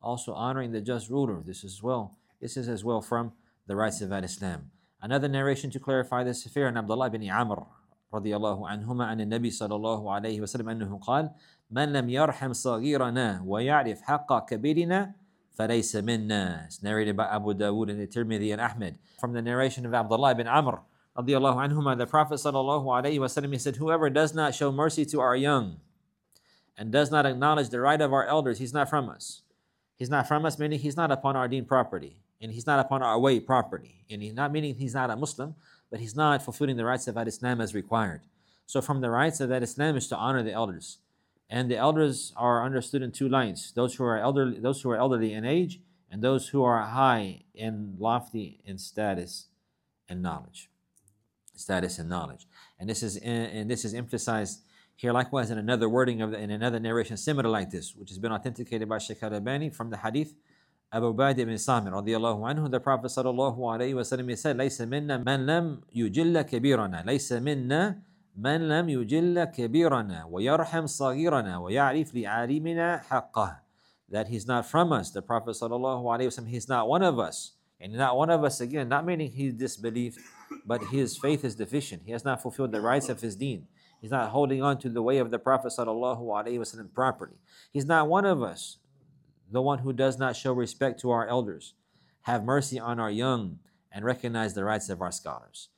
This is as well from the rights of Al-Islam. Another narration to clarify this affair, in Abdullah bin Amr رضي الله عنهما عن النبي صلى الله عليه وسلم أنه قال: من لم يرحم صغيرنا ويعرف حق كبيرنا فليس منا. It's narrated by Abu Dawood and the Tirmidhi and Ahmed. From the narration of Abdullah bin Amr رضي الله عنهما, the Prophet صلى الله عليه وسلم, he said, whoever does not show mercy to our young and does not acknowledge the right of our elders, he's not from us. He's not from us, meaning he's not upon our deen property, and he's not upon our way property. And he's not meaning he's not a Muslim, but he's not fulfilling the rights of Al-Islam as required. So from the rights of Al-Islam is to honor the elders. And the elders are understood in two lines: those who are elderly in age, and those who are high and lofty in status and knowledge. And this is emphasized here likewise in another wording in another narration similar like this, which has been authenticated by Shaykh Al-Albani from the hadith Abu Ubadah ibn Samir radiyallahu anhu. The Prophet sallallahu alayhi wa sallam said, لَيْسَ مِنَّا مَنْ لَمْ يُجِلَّ كَبِيرَنَا لَيْسَ مِنَّا مَنْ لَمْ يُجِلَّ كَبِيرَنَا وَيَرْحَمْ صَغِيرَنَا وَيَعْرِفْ لِعَالِمِنَا حَقَّهِ. That he's not from us. The Prophet sallallahu alayhi wa sallam, he's not one of us. And not one of us, again, not meaning he disbelieved, but his faith is deficient. He has not fulfilled the rights of his deen. He's not holding on to the way of the Prophet sallallahu alayhi wa sallam properly. He's not one of us, the one who does not show respect to our elders, have mercy on our young, and recognize the rights of our scholars.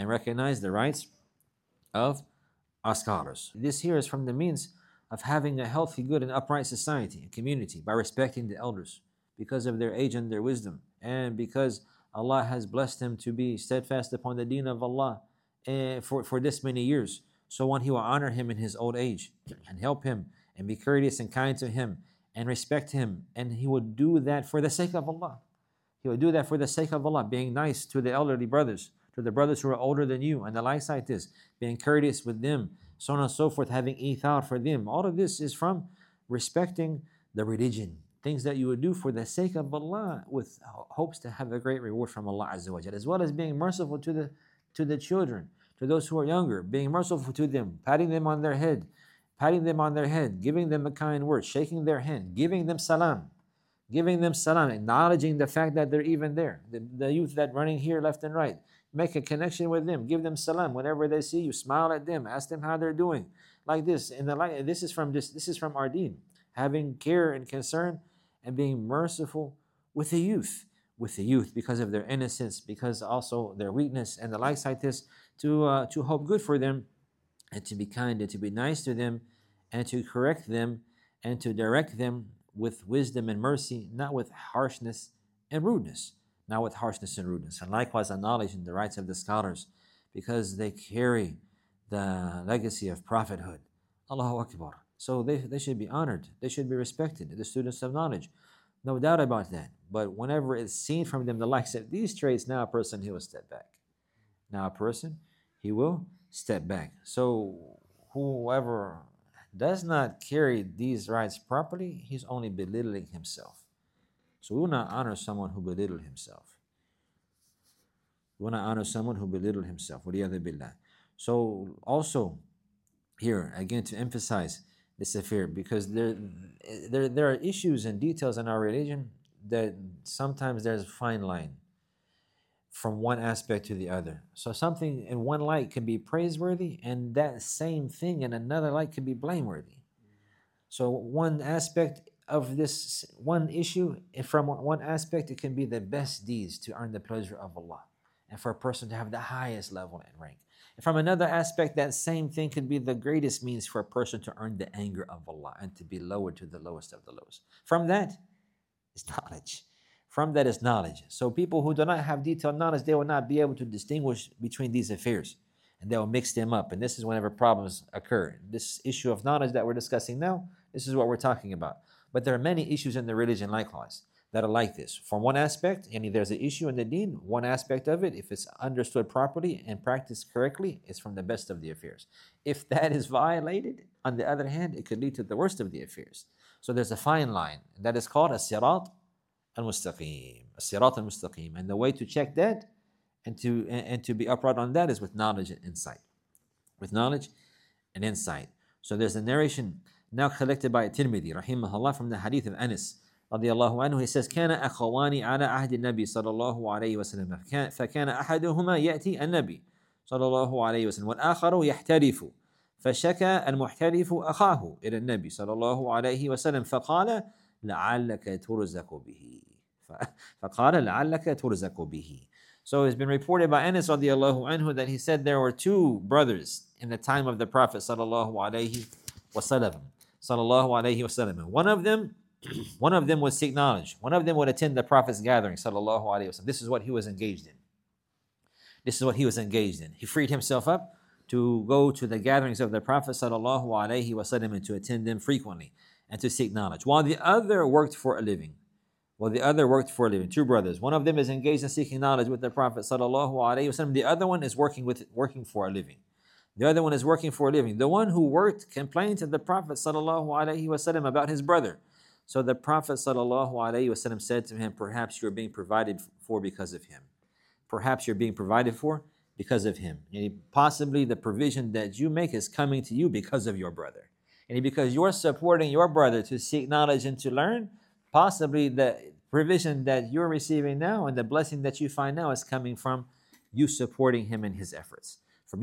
This here is from the means of having a healthy, good, and upright society and community, by respecting the elders because of their age and their wisdom, and because Allah has blessed him to be steadfast upon the deen of Allah for this many years. So one, he will honor him in his old age and help him and be courteous and kind to him and respect him, and he would do that for the sake of Allah. He would do that for the sake of Allah, being nice to the elderly brothers, to the brothers who are older than you, and the likes like this, being courteous with them, so on and so forth, having ithar for them. All of this is from respecting the religion, things that you would do for the sake of Allah, with hopes to have a great reward from Allah Azza wa Jalla, as well as being merciful to the children, to those who are younger, being merciful to them, patting them on their head, giving them a kind word, shaking their hand, giving them salam, acknowledging the fact that they're even there. The youth that running here left and right, make a connection with them, give them salam whenever they see you, smile at them, ask them how they're doing, like this. And this is from our deen, having care and concern and being merciful with the youth, because of their innocence, because also their weakness and the likes like this, to hope good for them, and to be kind and to be nice to them, and to correct them and to direct them with wisdom and mercy, not with harshness and rudeness. Not with harshness and rudeness. And likewise, acknowledging the rights of the scholars because they carry the legacy of prophethood. Allahu Akbar. So they should be honored, they should be respected, the students of knowledge. No doubt about that. But whenever it's seen from them the likes of these traits, now a person, he will step back. Now a person, he will step back. So whoever does not carry these rights properly, he's only belittling himself. So we will not honor someone who belittled himself. We will not honor someone who belittled himself. وَلِيَذِ بِاللَّهِ. So also, here, again, to emphasize this affair, because there are issues and details in our religion that sometimes there's a fine line from one aspect to the other. So something in one light can be praiseworthy, and that same thing in another light can be blameworthy. So one aspect of this one issue, from one aspect, it can be the best deeds to earn the pleasure of Allah, and for a person to have the highest level and rank. And from another aspect, that same thing could be the greatest means for a person to earn the anger of Allah and to be lowered to the lowest of the lows. From that is knowledge. From that is knowledge. So people who do not have detailed knowledge, they will not be able to distinguish between these affairs, and they will mix them up. And this is whenever problems occur. This issue of knowledge that we're discussing now, this is what we're talking about. But there are many issues in the religion likewise that are like this. From one aspect, there's an issue in the deen, one aspect of it, if it's understood properly and practiced correctly, it's from the best of the affairs. If that is violated, on the other hand, it could lead to the worst of the affairs. So there's a fine line that is called as-sirat al-mustaqim. As-sirat al-mustaqim. And the way to check that and to be upright on that is with knowledge and insight. With knowledge and insight. So there's a narration now collected by Tirmidhi, rahimahullah, from the hadith of Anas, radiallahu anhu. He says, كان أخواني على عهد النبي صلى الله عليه وسلم فكان أحدهما يأتي النبي صلى الله عليه وسلم والآخر يحترف فشكى المحترف أخاه إلى النبي صلى الله عليه وسلم فقال لعلك ترزق به فقال لعلك ترزق به. So it's been reported by Anas radiallahu anhu that he said there were two brothers in the time of the Prophet sallallahu alaihi wasallam. One of them would seek knowledge. One of them would attend the Prophet's gathering, sallallahu alaihi wasallam. This is what he was engaged in. He freed himself up to go to the gatherings of the Prophet sallallahu alaihi wasallam and to attend them frequently and to seek knowledge. While the other worked for a living. Two brothers. One of them is engaged in seeking knowledge with the Prophet sallallahu alaihi wasallam. The other one is working for a living. The one who worked complained to the Prophet sallallahu alaihi wasallam about his brother. So the Prophet sallallahu alaihi wasallam said to him, perhaps you're being provided for because of him. Possibly the provision that you make is coming to you because of your brother. And because you're supporting your brother to seek knowledge and to learn, possibly the provision that you're receiving now and the blessing that you find now is coming from you supporting him in his efforts.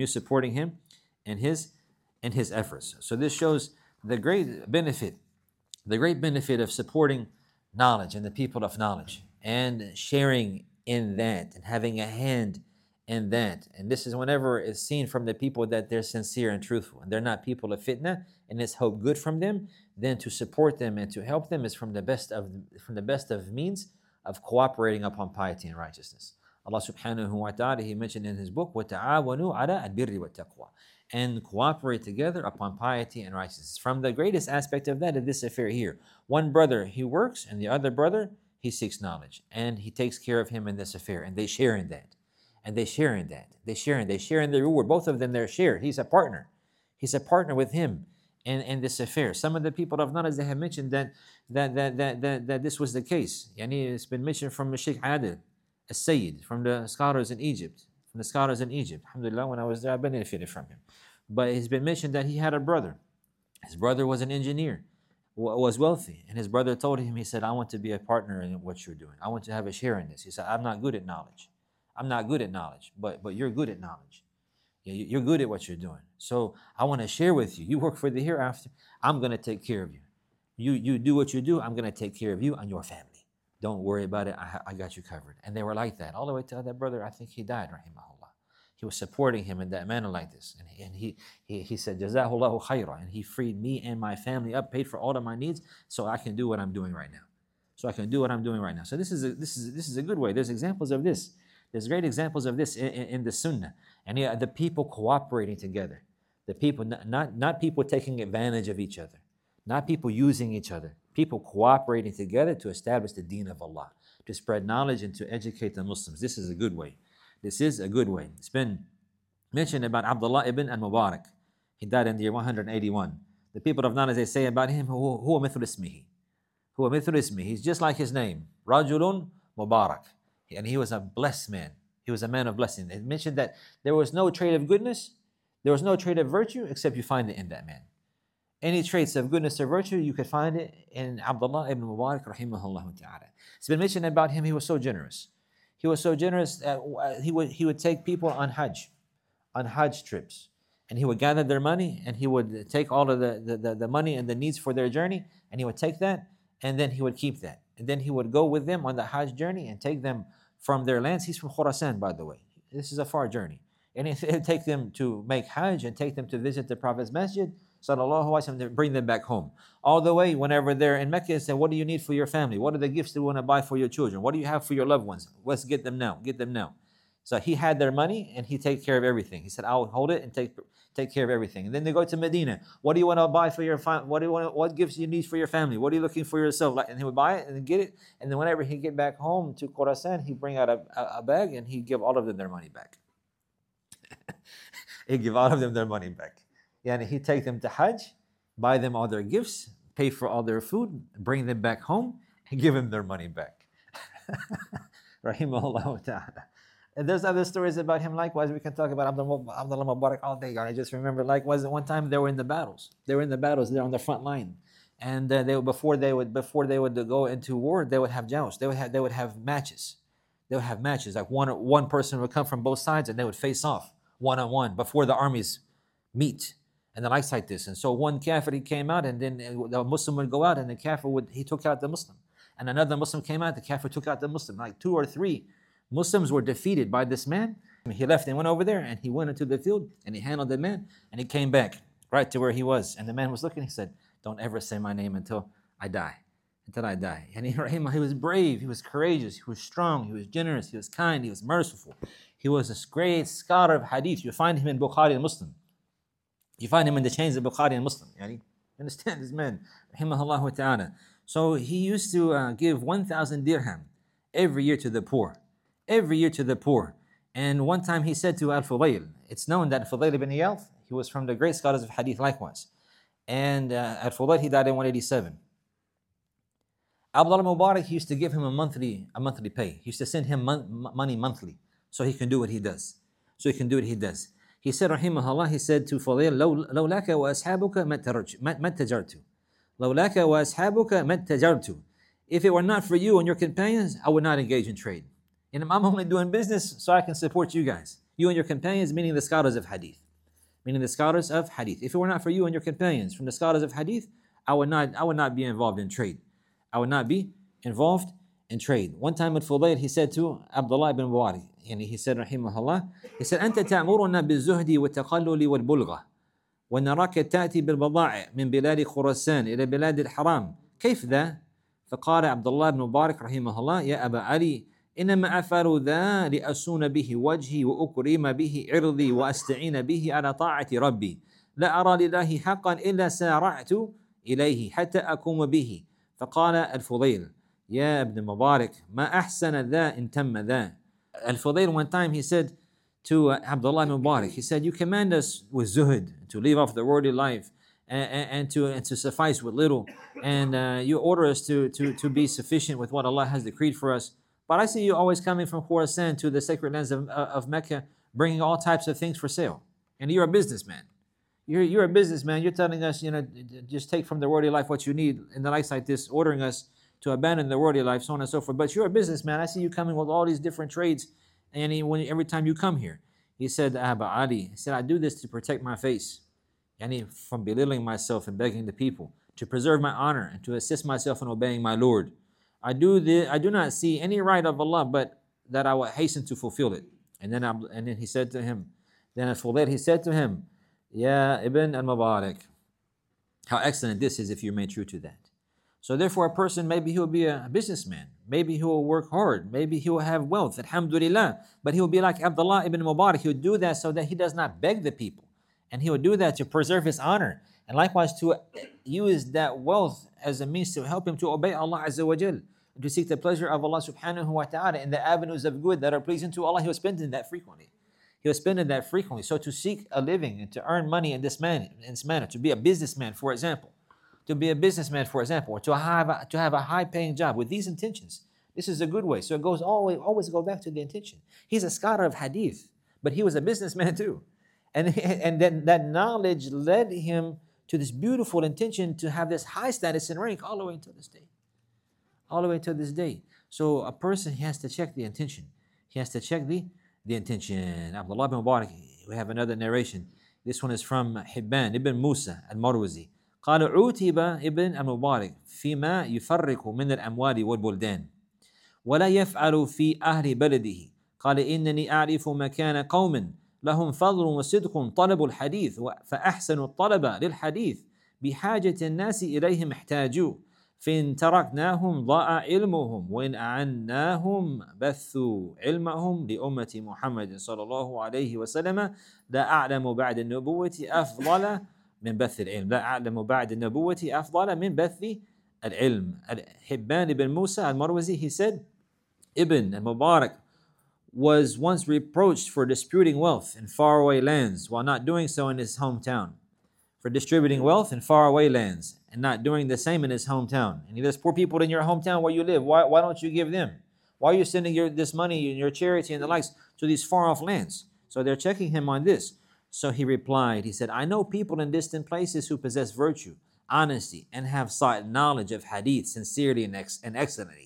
So this shows the great benefit of supporting knowledge and the people of knowledge and sharing in that and having a hand in that. And this is whenever it's seen from the people that they're sincere and truthful and they're not people of fitna, and it's hope good from them, then to support them and to help them is from the best of means of cooperating upon piety and righteousness. Allah subhanahu wa ta'ala, He mentioned in His book, وَتَعَاوَنُوا عَلَىٰ الْبِرِّ وَالتَّقْوَى, and cooperate together upon piety and righteousness. From the greatest aspect of that is this affair here. One brother, he works, and the other brother, he seeks knowledge, and he takes care of him in this affair, and they share in that. They share in the reward. Both of them, they're shared. He's a partner with him in this affair. Some of the people of knowledge, they have mentioned that this was the case. It's been mentioned from Sheikh Adil As-Sayyid, from the scholars in Egypt. Alhamdulillah, when I was there, I benefited from him. But it's been mentioned that he had a brother. His brother was an engineer, was wealthy. And his brother told him, he said, I want to be a partner in what you're doing. I want to have a share in this. He said, I'm not good at knowledge, but you're good at knowledge. You're good at what you're doing. So I want to share with you. You work for the hereafter. I'm going to take care of you. You do what you do. I'm going to take care of you and your family. Don't worry about it. I got you covered. And they were like that all the way till that brother, I think he died, rahimahullah. He was supporting him in that manner like this. And he said, Jazahullahu khaira. And he freed me and my family up, paid for all of my needs, so I can do what I'm doing right now. So this is a good way. There's examples of this. There's great examples of this in the Sunnah. And the people cooperating together. The people, not people taking advantage of each other. Not people using each other. People cooperating together to establish the deen of Allah, to spread knowledge and to educate the Muslims. This is a good way. This is a good way. It's been mentioned about Abdullah ibn al-Mubarak. He died in the year 181. The people of knowledge, they say about him, huwa mithlu ismihi. Huwa mithlu ismihi. He's just like his name. Rajulun Mubarak. And he was a blessed man. He was a man of blessing. It mentioned that there was no trait of goodness, there was no trait of virtue, except you find it in that man. Any traits of goodness or virtue, you could find it in Abdullah ibn Mubarak, rahimahullah ta'ala. It's been mentioned about him, he was so generous. He was so generous that he would take people on Hajj trips. And he would gather their money, and he would take all of the money and the needs for their journey, and he would take that, and then he would keep that. And then he would go with them on the Hajj journey and take them from their lands. He's from Khurasan, by the way. This is a far journey. And he'd take them to make Hajj and take them to visit the Prophet's Masjid, sallallahu alaihi wasallam, to bring them back home. All the way, whenever they're in Mecca, he said, what do you need for your family? What are the gifts you want to buy for your children? What do you have for your loved ones? Let's get them now. Get them now. So he had their money and he take care of everything. He said, I'll hold it and take care of everything. And then they go to Medina. What do you want to buy for your family? What gifts you need for your family? What are you looking for yourself? And he would buy it and get it. And then whenever he get back home to Khorasan, he'd bring out a bag and he'd give all of them their money back. He'd give all of them their money back. And he'd take them to Hajj, buy them all their gifts, pay for all their food, bring them back home, and give them their money back. Rahimahullah ta'ala. And there's other stories about him. Likewise, we can talk about Abdullah Mubarak all day. I just remember, likewise, at one time they were in the battles. They're on the front line, and before they would go into war, they would have jousts. They would have matches. They would have matches. Like one person would come from both sides, and they would face off one-on-one before the armies meet, and the likes like this. And so one kafir, he came out, and then the Muslim would go out, and the kafir he took out the Muslim, and another Muslim came out, the kafir took out the Muslim. Like 2 or 3 Muslims were defeated by this man. He left and went over there, and he went into the field, and he handled the man, and he came back right to where he was. And the man was looking, he said, don't ever say my name until I die. And he was brave, he was courageous, he was strong, he was generous, he was kind, he was merciful. He was a great scholar of hadith. You find him in Bukhari and Muslim. You find him in the chains of Bukhari and Muslim. You understand this man? Rahimahullah ta'ala. So he used to give 1,000 dirham every year to the poor. Every year to the poor. And one time he said to Al-Fudayl, it's known that Al-Fudayl ibn Iyad, he was from the great scholars of hadith likewise. And Al-Fudayl, he died in 187. Abdullah Mubarak, he used to give him a monthly pay. He used to send him money monthly so he can do what he does. He said, rahimahullah, he said to Fudayl, لَوْ لَكَ وَأَصْحَابُكَ مَا اتَّجَرْتُ. لَوْ لَكَ وَأَصْحَابُكَ مَا اتَّجَرْتُ. If it were not for you and your companions, I would not engage in trade. And I'm only doing business so I can support you guys. You and your companions, meaning the scholars of hadith. If it were not for you and your companions from the scholars of hadith, I would not be involved in trade. One time at Fudayl, he said to Abdullah ibn Mubarak, and he said, rahimahullah, he said, أنت تأمرنا بالزهد والتقلل والبلغة ونراك تأتي بالبضائع من بلاد خراسان إلى بلاد الحرام كيف ذا؟ فقال عبد الله بن مبارك رحمه الله يا أبا علي إنما أفعل ذا لأصون به وجهي وأكرم به عرضي وأستعين به على طاعة ربي لا أرى لله حقا إلا سارعت إليه حتى أقوم به. فقال الفضيل يا ابن مبارك ما أحسن ذا إن تم ذا. Al-Fudayl, one time he said to Abdullah ibn Mubarak, he said, you command us with zuhud, to leave off the worldly life and to suffice with little, and you order us to be sufficient with what Allah has decreed for us. But I see you always coming from Khorasan to the sacred lands of Mecca, bringing all types of things for sale. And you're a businessman. You're a businessman. You're telling us, just take from the worldly life what you need, and the likes like this, ordering us to abandon the worldly life, so on and so forth. But you're a businessman. I see you coming with all these different trades, and every time you come here, he said, Aba Ali, he said, I do this to protect my face, from belittling myself and begging the people, to preserve my honor and to assist myself in obeying my Lord. I do not see any right of Allah, but that I will hasten to fulfill it. And then he said to him, then Al-Fudayl, he said to him, Ya Ibn al-Mubarak, how excellent this is if you remain true to that. So therefore, a person, maybe he will be a businessman, maybe he will work hard, maybe he will have wealth, alhamdulillah, but he will be like Abdullah ibn Mubarak. He will do that so that he does not beg the people, and he will do that to preserve his honor, and likewise to use that wealth as a means to help him to obey Allah Azza wa Jal, to seek the pleasure of Allah subhanahu wa ta'ala in the avenues of good that are pleasing to Allah. He was spending that frequently. So to seek a living and to earn money in this manner, to be a businessman, for example, or to have a high-paying job with these intentions, this is a good way. So it goes always go back to the intention. He's a scholar of hadith, but he was a businessman too. And then that knowledge led him to this beautiful intention to have this high status and rank all the way until this day. So a person, he has to check the intention. The intention. Abdullah ibn Mubarak, we have another narration. This one is from Hibban ibn Musa al-Marwazi. قال عوتب ابن المبارك فيما يفرق من الأموال والبلدان ولا يفعل في أهل بلده. قال إنني أعرف مكان قوم لهم فضل وصدق طلب الحديث فأحسن الطلب للحديث بحاجة الناس إليهم احتاجوا فإن تركناهم ضاع علمهم وإن أعناهم بثوا علمهم لأمة محمد صلى الله عليه وسلم لا أعلم بعد النبوة أفضل من بث العلم. Hibban ibn Musa al-Marwazi, he said, Ibn al-Mubarak was once reproached for disputing wealth in faraway lands while not doing so in his hometown. For distributing wealth in faraway lands and not doing the same in his hometown. And there's poor people in your hometown where you live. Why don't you give them? Why are you sending this money and your charity and the likes to these far-off lands? So they're checking him on this. So he replied, he said, I know people in distant places who possess virtue, honesty, and have sought knowledge of hadith sincerely and excellently.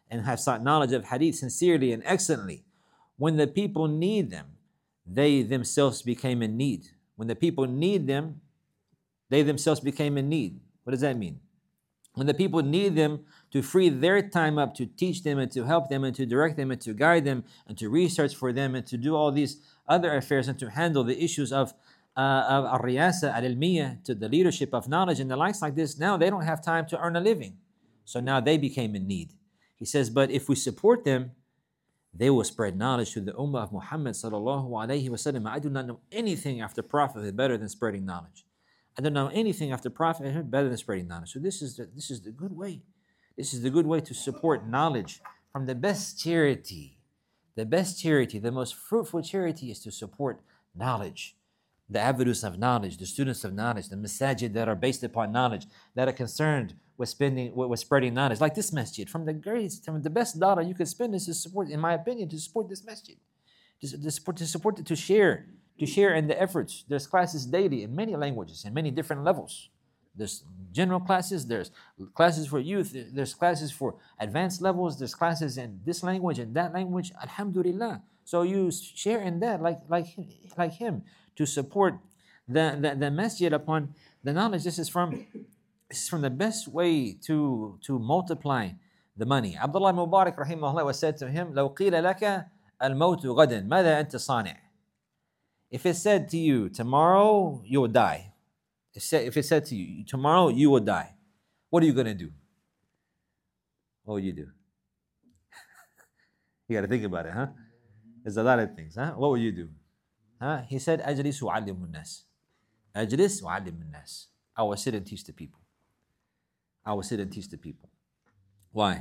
When the people need them, they themselves became in need. When the people need them, they themselves became in need. What does that mean? When the people need them to free their time up to teach them and to help them and to direct them and to guide them and to research for them and to do all these other affairs and to handle the issues of al-riyasa al-ilmiyah, to the leadership of knowledge and the likes like this, now they don't have time to earn a living. So now they became in need. He says, but if we support them, they will spread knowledge to the ummah of Muhammad sallallahu alayhi wa sallam. I do not know anything after Prophet better than spreading knowledge. I don't know anything after Prophet better than spreading knowledge. So this is the good way. This is the good way to support knowledge from the best charity. The best charity, the most fruitful charity is to support knowledge. The avenues of knowledge, the students of knowledge, the masajid that are based upon knowledge, that are concerned with spreading knowledge. Like this masjid, from the best dollar you could spend is to support, in my opinion, to support this masjid. To share in the efforts. There's classes daily in many languages, in many different levels. There's general classes, there's classes for youth, there's classes for advanced levels, there's classes in this language and that language, alhamdulillah. So you share in that like him to support the masjid upon the knowledge. This is from the best way to multiply the money. Abdullah Mubarak rahimahullah was said to him, لو قيل لك الموت غدا ماذا أنت صانع? If it said to you, tomorrow you will die. If it said to you, tomorrow you will die, what are you going to do? What would you do? You got to think about it, huh? There's a lot of things, huh? What would you do? Huh? He said, أجلس وأعلم الناس. أجلس وأعلم الناس. I will sit and teach the people. Why?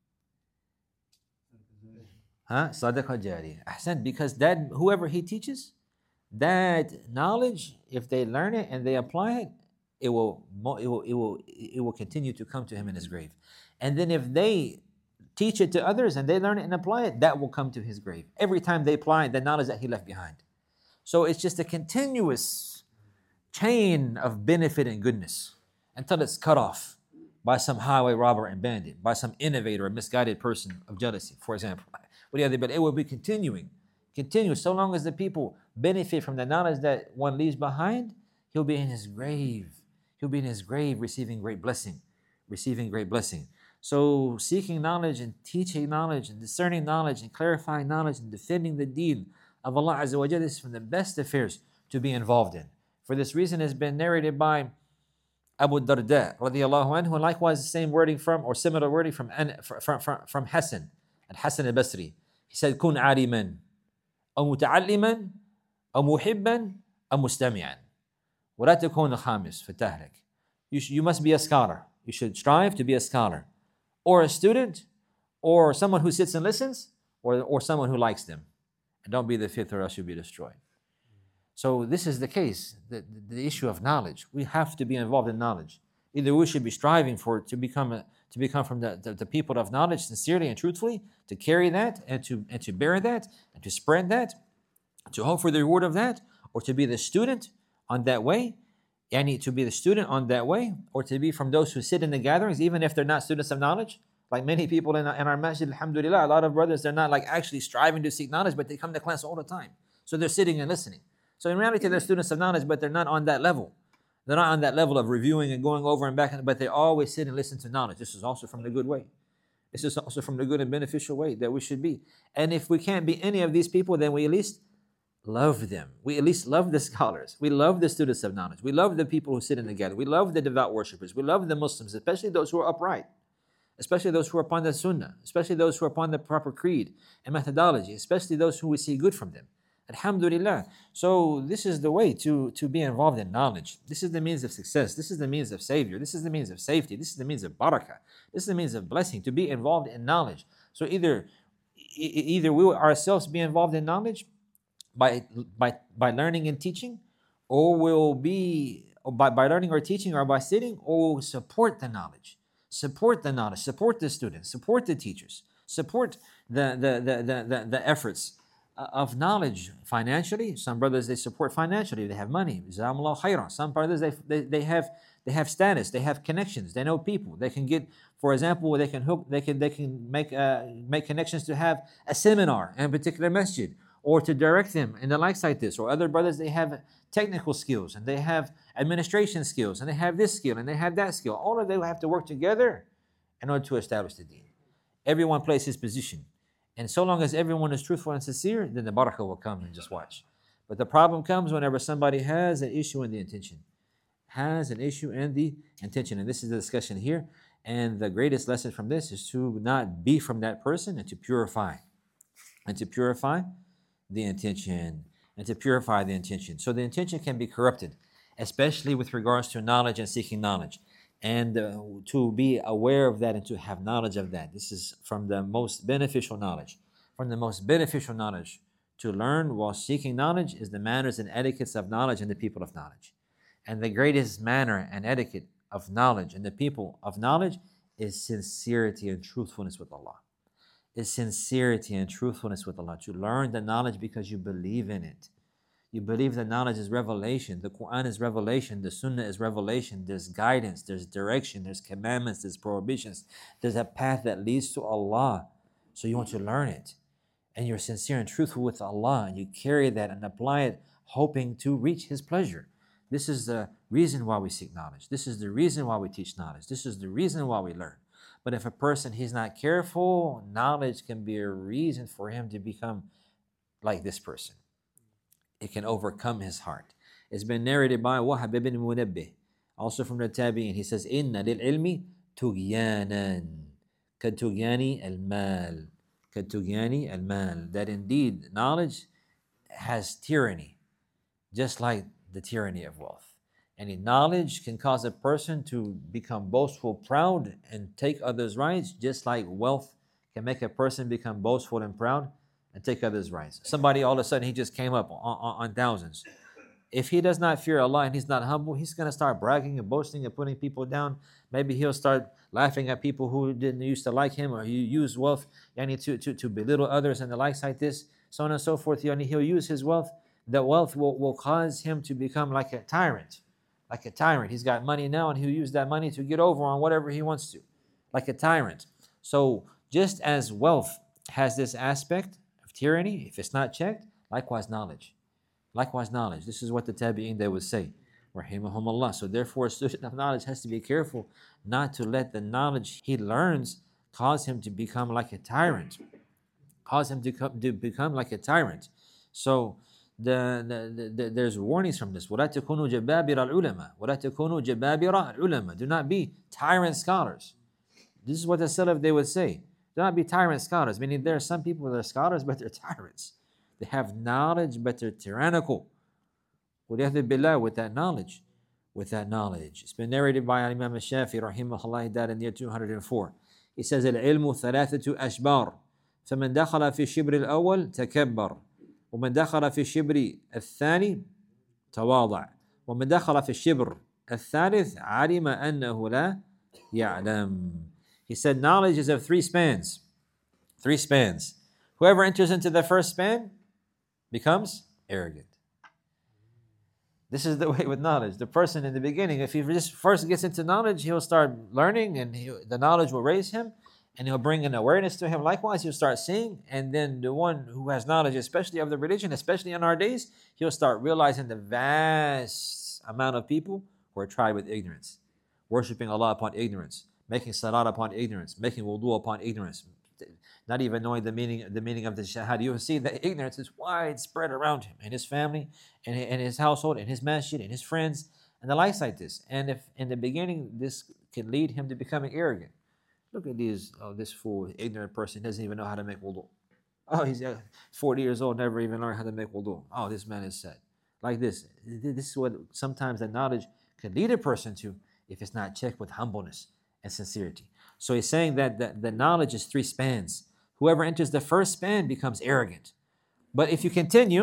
Huh? Sadaqa jariyah. Ahsan, because that whoever he teaches, that knowledge, if they learn it and they apply it, it will continue to come to him in his grave. And then if they teach it to others and they learn it and apply it, that will come to his grave. Every time they apply the knowledge that he left behind. So it's just a continuous chain of benefit and goodness until it's cut off by some highway robber and bandit, by some innovator or misguided person of jealousy, for example. But it will be continuing so long as the people benefit from the knowledge that one leaves behind. He'll be in his grave receiving great blessing. So seeking knowledge and teaching knowledge and discerning knowledge and clarifying knowledge and defending the deen of Allah Azza wa Jalla is from the best affairs to be involved in. For this reason, has been narrated by Abu Darda radiallahu anhu, and likewise the same wording from, or similar wording from Hassan, and Hassan al-Basri. He said, "Kun aliman, أو متعلما أو محبا أو مستمعا ولا تكون خامس فتهلك." You must be a scholar. You should strive to be a scholar, or a student, or someone who sits and listens, or someone who likes them. And don't be the fifth, or else you'll be destroyed. So this is the case, the issue of knowledge. We have to be involved in knowledge. Either we should be striving to become from the people of knowledge sincerely and truthfully, to carry that and to bear that and to spread that, to hope for the reward of that, or to be the student on that way, and to be the student on that way, or to be from those who sit in the gatherings, even if they're not students of knowledge. Like many people in our masjid, alhamdulillah, a lot of brothers, they're not like actually striving to seek knowledge, but they come to class all the time. So they're sitting and listening. So in reality, they're students of knowledge, but they're not on that level. They're not on that level of reviewing and going over and back, but they always sit and listen to knowledge. This is also from the good way. This is also from the good and beneficial way that we should be. And if we can't be any of these people, then we at least love them. We at least love the scholars. We love the students of knowledge. We love the people who sit in the gathering. We love the devout worshippers. We love the Muslims, especially those who are upright, especially those who are upon the sunnah, especially those who are upon the proper creed and methodology, especially those who we see good from them. Alhamdulillah. So this is the way to be involved in knowledge. This is the means of success. This is the means of savior. This is the means of safety. This is the means of barakah. This is the means of blessing, to be involved in knowledge. So either we will ourselves be involved in knowledge by learning and teaching, or we'll be by learning or teaching, or by sitting, or we'll support the knowledge. Support the knowledge, support the students, support the teachers, support the efforts of knowledge financially. Some brothers, they support financially, they have money. Jazakumullah khairan. Some brothers, they have status, they have connections, they know people. They can get, for example, they can make connections to have a seminar in a particular masjid, or to direct them in the likes like this. Or other brothers, they have technical skills, and they have administration skills, and they have this skill, and they have that skill. All of them have to work together in order to establish the deen. Everyone plays his position. And so long as everyone is truthful and sincere, then the barakah will come, and just watch. But the problem comes whenever somebody has an issue in the intention. And this is the discussion here. And the greatest lesson from this is to not be from that person, and to purify. The intention. So the intention can be corrupted, especially with regards to knowledge and seeking knowledge. And to be aware of that and to have knowledge of that. This is from the most beneficial knowledge. From the most beneficial knowledge to learn while seeking knowledge is the manners and etiquettes of knowledge and the people of knowledge. And the greatest manner and etiquette of knowledge and the people of knowledge is sincerity and truthfulness with Allah. To learn the knowledge because you believe in it. You believe that knowledge is revelation. The Quran is revelation. The Sunnah is revelation. There's guidance. There's direction. There's commandments. There's prohibitions. There's a path that leads to Allah. So you want to learn it. And you're sincere and truthful with Allah. And you carry that and apply it, hoping to reach His pleasure. This is the reason why we seek knowledge. This is the reason why we teach knowledge. This is the reason why we learn. But if a person, he's not careful, knowledge can be a reason for him to become like this person. It can overcome his heart. It's been narrated by Wahab ibn Munabbih, also from the Tabi'in. He says, "Inna lil ilmi tughyanan, katugyani al-mal." Katugyani al-mal. That indeed, knowledge has tyranny, just like the tyranny of wealth. Any knowledge can cause a person to become boastful, proud, and take others' rights, just like wealth can make a person become boastful and proud and take others' rights. Somebody all of a sudden, he just came up on thousands. If he does not fear Allah and he's not humble, he's going to start bragging and boasting and putting people down. Maybe he'll start laughing at people who didn't used to like him, or he used wealth to belittle others and the likes like this, so on and so forth. He'll use his wealth. That wealth will cause him to become like a tyrant. Like a tyrant. He's got money now, and he'll use that money to get over on whatever he wants to. Like a tyrant. So just as wealth has this aspect of tyranny, if it's not checked, likewise knowledge. This is what the Tabi'in, they would say. rahimahumullah. So therefore, a student of knowledge has to be careful not to let the knowledge he learns cause him to become like a tyrant, become like a tyrant. So there's warnings from this. وَلَا تَكُونُوا جَبَابِرَ الْعُلَمَاء وَلَا تَكُونُوا جَبَابِرَ الْعُلَمَاء. Do not be tyrant scholars. This is what the Salaf they would say. Do not be tyrant scholars. Meaning there are some people that are scholars, but they're tyrants. They have knowledge, but they're tyrannical. وَلِيَهْدِ بِاللَّهِ with that knowledge. It's been narrated by Imam al-Shafi, rahimahullah, he died in the year 204. He says, العلم ثلاثة أشبار فمن دخل في الشبر الأول تكبر ومن دخل في الشبر الثاني تواضع ومن دخل في الشبر الثالث علم أنه لا يعلم. He said knowledge is of three spans. Whoever enters into the first span becomes arrogant. This is the way with knowledge. The person in the beginning, if he just first gets into knowledge, he'll start learning and the knowledge will raise him and he'll bring an awareness to him. Likewise, he'll start seeing. And then the one who has knowledge, especially of the religion, especially in our days, he'll start realizing the vast amount of people who are tried with ignorance, worshipping Allah upon ignorance, making salat upon ignorance, making wudu upon ignorance, not even knowing the meaning of the shahada. You will see that ignorance is widespread around him and his family and his household and his masjid and his friends and the likes like this. And if in the beginning this can lead him to becoming arrogant. Look at this fool, ignorant person, doesn't even know how to make wudu. Oh, he's 40 years old, never even learned how to make wudu. Oh, this man is sad. Like this. This is what sometimes the knowledge can lead a person to if it's not checked with humbleness and sincerity. So he's saying that the knowledge is three spans. Whoever enters the first span becomes arrogant. But if you continue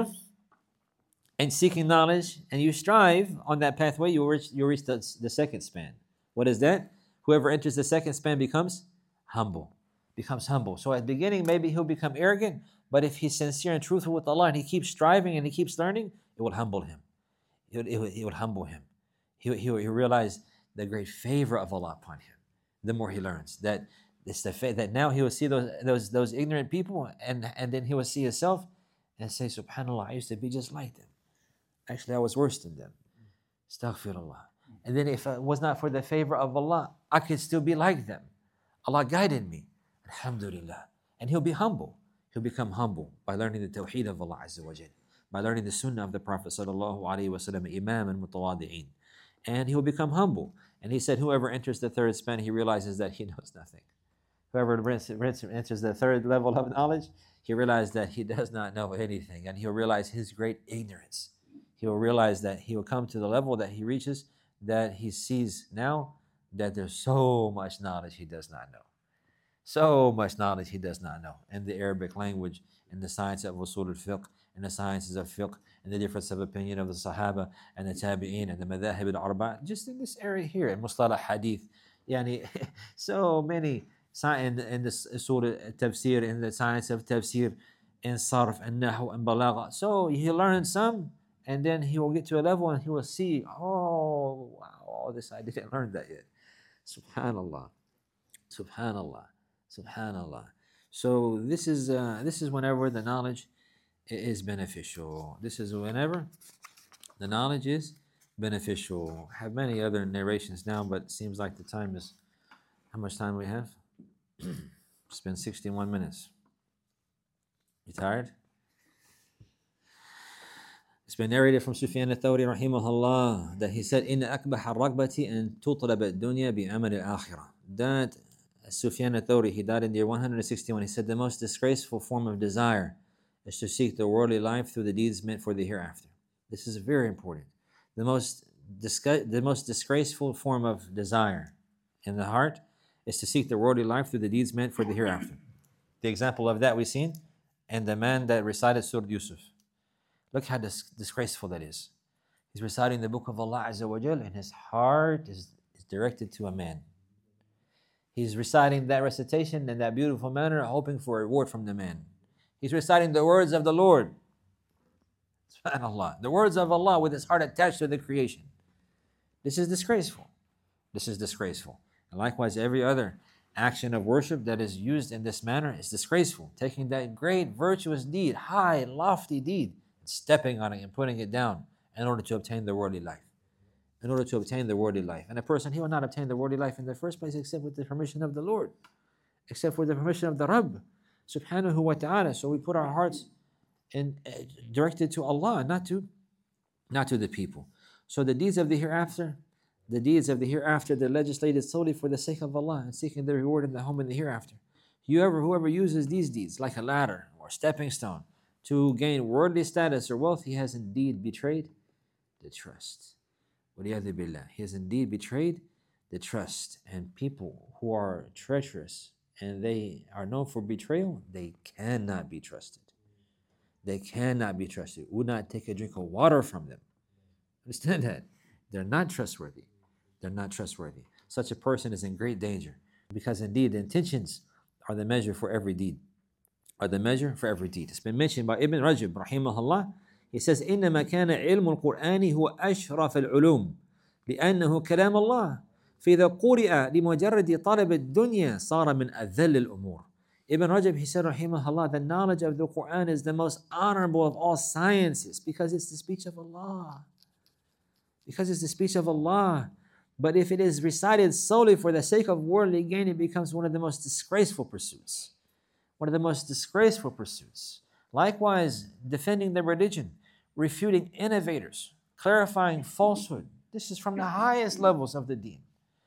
in seeking knowledge and you strive on that pathway, you'll reach the second span. What is that? Whoever enters the second span becomes humble. So at the beginning, maybe he'll become arrogant, but if he's sincere and truthful with Allah and he keeps striving and he keeps learning, it will humble him. It will humble him. He'll realize the great favor of Allah upon him. The more he learns, that it's the faith that now he will see those ignorant people, and then he will see himself and say, Subhanallah, I used to be just like them. Actually, I was worse than them. Astaghfirullah. And then if it was not for the favor of Allah, I could still be like them. Allah guided me. Alhamdulillah. And he'll be humble. He'll become humble by learning the tawheed of Allah Azza wa Jal, by learning the sunnah of the Prophet Sallallahu Alaihi Wasallam, Imam and Mutawadi'een. And he will become humble. And he said, whoever enters the third span, he realizes that he knows nothing. Whoever enters the third level of knowledge, he realizes that he does not know anything. And he'll realize his great ignorance. He will realize that he will come to the level that he reaches, that he sees now that there's so much knowledge he does not know. So much knowledge he does not know. In the Arabic language, in the science of usul al-fiqh, in the sciences of fiqh, and the difference of opinion of the Sahaba and the Tabi'een and the Madhahib al-Arba', just in this area here, in Mustalah Hadith, so many in the Surah Tafsir, in the science of Tafsir, in Sarf and Nahu and Balagha. So he learns some, and then he will get to a level and he will see, oh, wow, this I didn't learn that yet. Subhanallah. So this is whenever the knowledge is beneficial. This is whenever the knowledge is beneficial. I have many other narrations now, but it seems like the time is, how much time we have? It's been 61 minutes. You tired? It's been narrated from Sufyan al-Thawri rahimahullah that he said, إِنَّ أَكْبَحَ الرَّغْبَةِ أَن تُطْلَبَ الدُّنْيا بِعَمَلِ الْآخِرَةِ. That Sufyan al-Thawri, he died in the year 161. He said the most disgraceful form of desire is to seek the worldly life through the deeds meant for the hereafter. This is very important. The most disgraceful form of desire in the heart is to seek the worldly life through the deeds meant for the hereafter. The example of that we've seen, and the man that recited Surah Yusuf. Look how disgraceful that is. He's reciting the book of Allah Azza wa Jal, and his heart is directed to a man. He's reciting that recitation in that beautiful manner, hoping for a reward from the man. He's reciting the words of the Lord. SubhanAllah. The words of Allah with his heart attached to the creation. This is disgraceful. And likewise, every other action of worship that is used in this manner is disgraceful. Taking that great virtuous deed, high, lofty deed, stepping on it and putting it down in order to obtain the worldly life. in order to obtain the worldly life. And a person, he will not obtain the worldly life in the first place except with the permission of the Lord, except with the permission of the Rabb, subhanahu wa ta'ala. So we put our hearts directed to Allah, not to the people. So the deeds of the hereafter, they're legislated solely for the sake of Allah and seeking the reward in the home in the hereafter. Whoever uses these deeds like a ladder or stepping stone to gain worldly status or wealth, he has indeed betrayed the trust. Waliyadu billah. He has indeed betrayed the trust. And people who are treacherous and they are known for betrayal, they cannot be trusted. They cannot be trusted. Would not take a drink of water from them. Understand that? They're not trustworthy. They're not trustworthy. Such a person is in great danger because indeed the intentions are the measure for every deed. It's been mentioned by Ibn Rajab, rahimahullah. He says, إنما كان علم القرآن هو أشرف العلوم لأنه كلام الله فإذا قرئ لمجرد طلب الدنيا صار من أذل الأمور. Ibn Rajab, he said, rahimahullah, the knowledge of the Quran is the most honorable of all sciences because it's the speech of Allah. But if it is recited solely for the sake of worldly gain, it becomes one of the most disgraceful pursuits. Likewise, defending the religion, refuting innovators, clarifying falsehood. This is from the highest levels of the deen.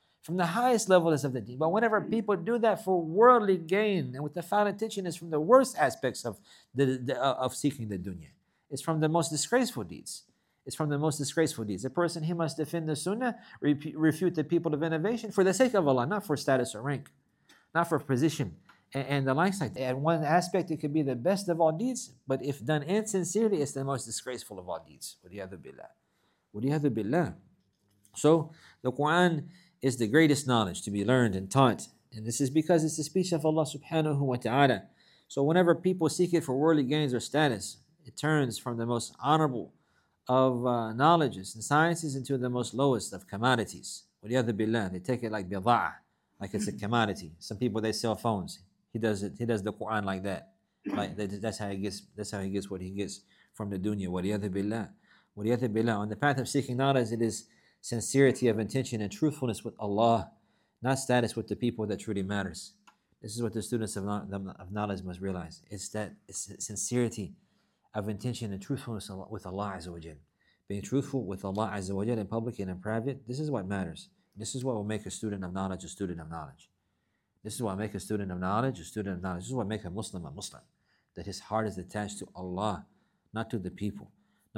But whenever people do that for worldly gain and with the foul intention, is from the worst aspects of seeking the dunya. It's from the most disgraceful deeds. A person, he must defend the sunnah, refute the people of innovation for the sake of Allah, not for status or rank, not for position and the likes like that. And one aspect, it could be the best of all deeds, but if done insincerely, it's the most disgraceful of all deeds. Waliyadu billah. So the Quran is the greatest knowledge to be learned and taught. And this is because it's the speech of Allah subhanahu wa ta'ala. So whenever people seek it for worldly gains or status, it turns from the most honorable of knowledges and sciences into the most lowest of commodities. Waliyadu billah. They take it like bida'ah, like it's a commodity. Some people, they sell phones. He does the Quran like that. That's how he gets what he gets from the dunya. Waliyadu billah. On the path of seeking knowledge, it is sincerity of intention and truthfulness with Allah, not status with the people that truly matters. This is what the students of knowledge must realize. It's sincerity of intention and truthfulness with Allah Azza wa Jal. Being truthful with Allah Azza wa Jal in public and in private, this is what matters. This is what will make a student of knowledge a student of knowledge. This is what makes a student of knowledge a student of knowledge. This is what makes a Muslim. That his heart is attached to Allah, not to the people.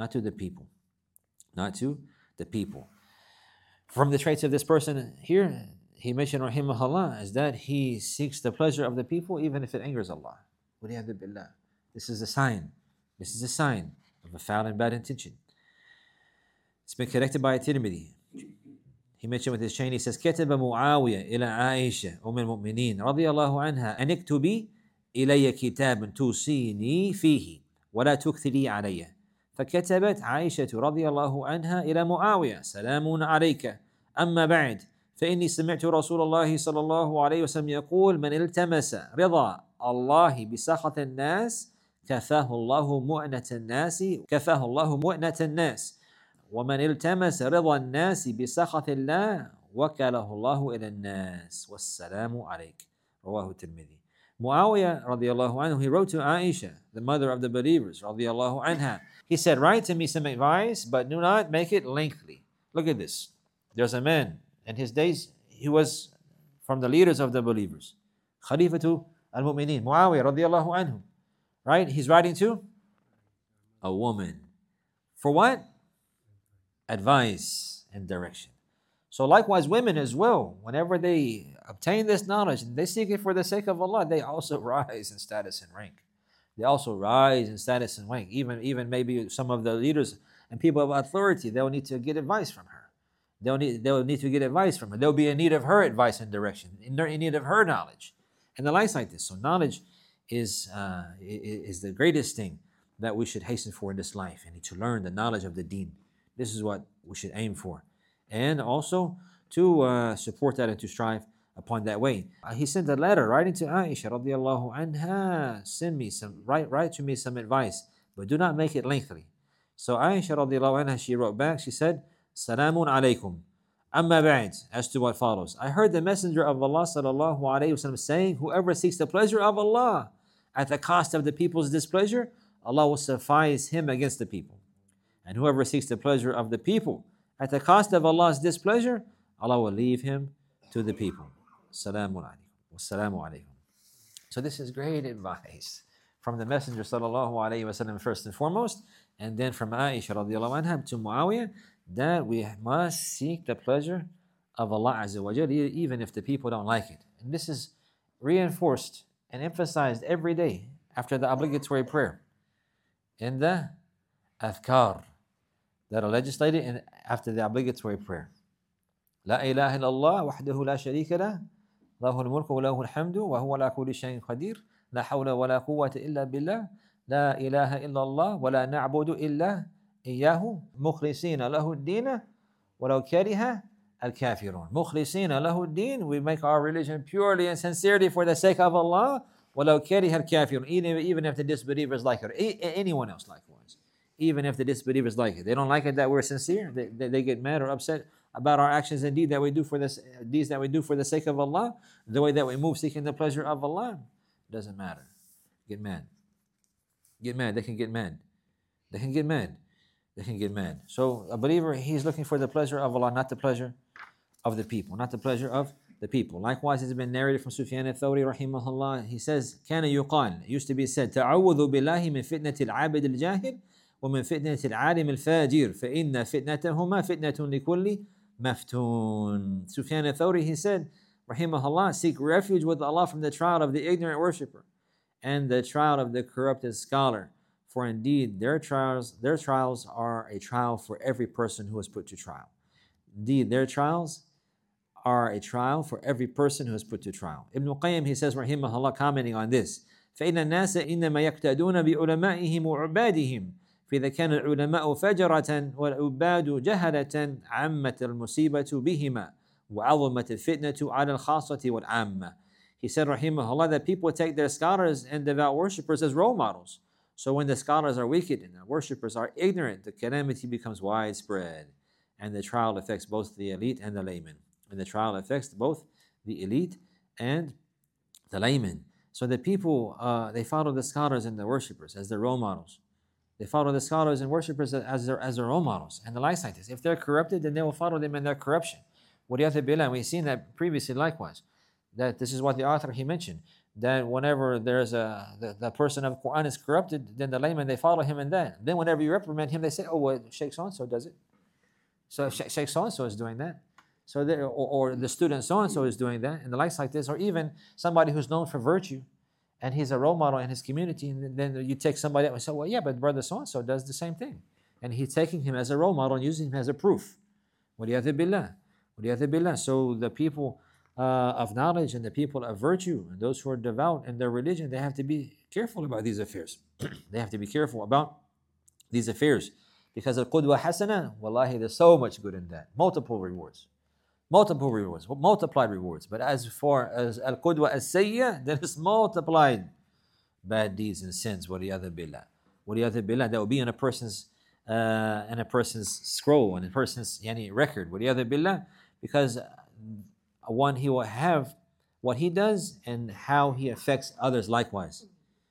From the traits of this person here, he mentioned, rahimahullah, is that he seeks the pleasure of the people even if it angers Allah. Waliyadu billah. This is a sign of a foul and bad intention. It's been corrected by Tirmidhi. He mentioned with his chain, he says, كتب معاوية إلى عائشة أم المؤمنين رضي الله عنها أن اكتبي إلي كتابا توصيني فيه ولا تكثري علي. فكتبت عائشة رضي الله عنها إلى معاوية: سلام عليك، أما بعد فإني سمعت رسول الله صلى الله عليه وسلم يقول: من التمس رضا الله بسخط الناس كفاه الله مؤنة الناس ومن التمس رضا الناس بسخط الله وكله الله إلى الناس والسلام عليك. رواه الترمذي. Muawiyah radiallahu anhu, he wrote to Aisha, the mother of the believers, radiallahu anha. He said, write to me some advice, but do not make it lengthy. Look at this. There's a man, in his days, he was from the leaders of the believers. Khalifatu al-Mu'mineen, Muawiyah radiallahu anhu. Right? He's writing to a woman. For what? Advice and direction. So likewise, women as well, whenever they obtain this knowledge and they seek it for the sake of Allah, they also rise in status and rank. Even maybe some of the leaders and people of authority, they'll need to get advice from her. They'll be in need of her advice and direction, in need of her knowledge, and the likes like this. So knowledge is the greatest thing that we should hasten for in this life, and to learn the knowledge of the deen. This is what we should aim for, and also to support that and to strive upon that way. He sent a letter writing to Aisha radiallahu anha, write to me some advice, but do not make it lengthy. So Aisha radiallahu anha, she wrote back, she said, Salamun alaykum. Amma ba'd, as to what follows. I heard the Messenger of Allah sallallahu alayhi wasallam saying, whoever seeks the pleasure of Allah at the cost of the people's displeasure, Allah will suffice him against the people. And whoever seeks the pleasure of the people at the cost of Allah's displeasure, Allah will leave him to the people. Salamun alaykum. Wassalamu alaykum. So this is great advice from the Messenger sallallahu alayhi wasallam first and foremost, and then from Aisha radiallahu anha to Muawiyah, that we must seek the pleasure of Allah Azza wa Jal, even if the people don't like it. And this is reinforced and emphasized every day after the obligatory prayer in the adhkar that are legislated in after the obligatory prayer. La ilaha illallah wahdahu la sharika lah, lahul mulku wa lahul hamdu wa huwa ala kulli shay'in qadir, la hawla wa la quwwata illa billah, la ilaha illallah wa la na'budu illa iyyahu mukhlisina lahu ad-din walau kariha al-kafirun. Mukhlisina lahu ad-din, we make our religion purely and sincerely for the sake of Allah, walau kariha al-kafirun, even if the disbelievers like it, anyone else likewise. Even if the disbelievers like it, they don't like it that we're sincere. They get mad or upset about our actions and deeds that we do for the sake of Allah, the way that we move seeking the pleasure of Allah. Doesn't matter. Get mad. Get mad. They can get mad. They can get mad. They can get mad. So a believer, he's looking for the pleasure of Allah, not the pleasure of the people, not the pleasure of the people. Likewise, it's been narrated from Sufyan al-Thawri rahimahullah. He says, "Kana yuqal," it used to be said, "Ta'awudhu billahi min fitnati al-abid al-jahil ومن فتنة العالم الفاجر فإن فتنتهما فتنة لكل مفتون." Sufyan al-Thawri, he said, rahimahullah, seek refuge with Allah from the trial of the ignorant worshipper and the trial of the corrupted scholar. For indeed, their trials are a trial for every person who is put to trial. Indeed, their trials are a trial for every person who is put to trial. Ibn Qayyim, he says, rahimahullah, commenting on this, فإن الناس إنما يقتدون بعلمائهم وعبادهم فإذا كان العلماء فجرة والعباد جهلة عمت المصيبة بهما وعظمت الفتنة على الخاصة والعامة. He said, rahimahullah, that people take their scholars and devout worshippers as role models. So when the scholars are wicked and the worshippers are ignorant, the calamity becomes widespread, and the trial affects both the elite and the layman. And the trial affects both the elite and the layman. So the people, they follow the scholars and the worshippers as their role models. They follow the scholars and worshippers as their role models and the likes like this. If they're corrupted, then they will follow them in their corruption. We've seen that previously likewise. That this is what the author, he mentioned, that whenever there's the person of Quran is corrupted, then the layman, they follow him in that. Then whenever you reprimand him, they say, oh, well, Sheikh so-and-so does it. So Sheikh so-and-so is doing that. So or the student so-and-so is doing that, and the likes like this, or even somebody who's known for virtue, and he's a role model in his community, and then you take somebody else and say, well, yeah, but brother so-and-so does the same thing. And he's taking him as a role model and using him as a proof. وَلِيَذِ بِاللَّهِ. So the people of knowledge and the people of virtue, and those who are devout in their religion, they have to be careful about these affairs. They have to be careful about these affairs. Because al-qudwa hasana, wallahi, there's so much good in that. Multiple rewards, multiplied rewards. But as far as al-qudwa as-sayya, there is multiplied bad deeds and sins. Waliyadhu billah. That will be in a person's scroll, in a person's record. Waliyadhu billah, because one, he will have what he does and how he affects others likewise.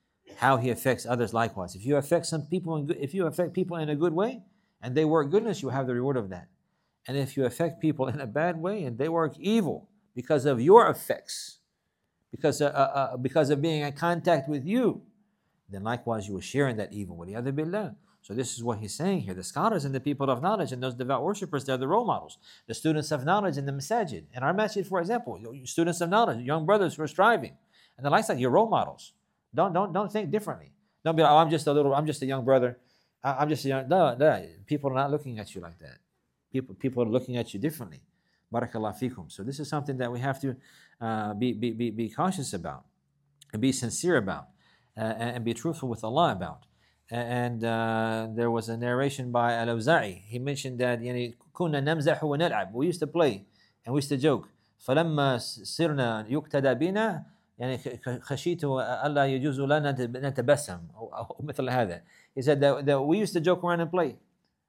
If you affect people in a good way and they work goodness, you have the reward of that. And if you affect people in a bad way and they work evil because of your effects, because of being in contact with you, then likewise you will share in that evil. Waliyadhu billah. So this is what he's saying here. The scholars and the people of knowledge and those devout worshippers, they're the role models. The students of knowledge in the masajid. In our masjid, for example, students of knowledge, young brothers who are striving. And the likes like your role models. Don't think differently. Don't be like, oh, I'm just a young brother. I'm just a young, no. People are not looking at you like that. People are looking at you differently. Barakallah fikum. So this is something that we have to be cautious about and be sincere about and be truthful with Allah about. And there was a narration by Al-Awza'i. He mentioned that كنا نمزح ونلعب. We used to play and we used to joke. فلما صرنا يقتدى بنا خشيت ألا يجوز لنا نتبسم أو مثل هذا. He said that we used to joke around and play.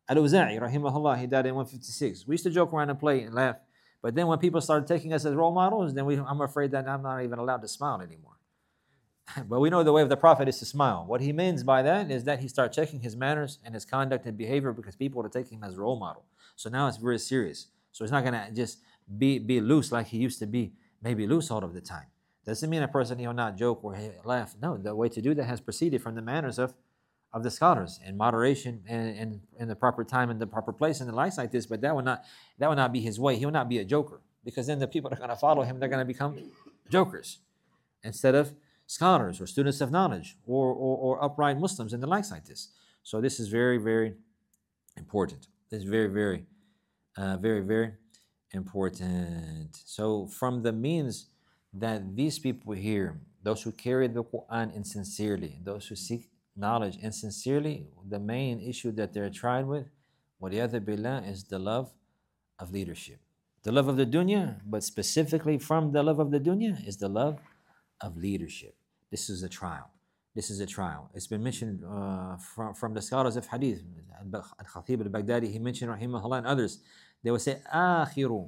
Al-Uza'i, rahimahullah, he died in 156. We used to joke around and play and laugh. But then when people started taking us as role models, then I'm afraid that I'm not even allowed to smile anymore. But we know the way of the Prophet is to smile. What he means by that is that he starts checking his manners and his conduct and behavior because people are taking him as role model. So now it's very serious. So he's not going to just be loose like he used to be, maybe loose all of the time. Doesn't mean a person he'll not joke or laugh. No, the way to do that has proceeded from the manners of the scholars and moderation and in the proper time and the proper place and the likes like this. But that will not be his way. He will not be a joker, because then the people that are going to follow him, they're going to become jokers instead of scholars or students of knowledge or upright Muslims and the likes like this. So this is very, very important. This is very, very, very important. So from the means that these people here, those who carry the Quran insincerely, those who seek knowledge insincerely, the main issue that they're tried with, waliyadhu billah, is the love of leadership. The love of the dunya, but specifically from the love of the dunya, is the love of leadership. This is a trial. This is a trial. It's been mentioned from the scholars of hadith. Al-Khatib al-Baghdadi, he mentioned rahimahullah and others. They would say, آخر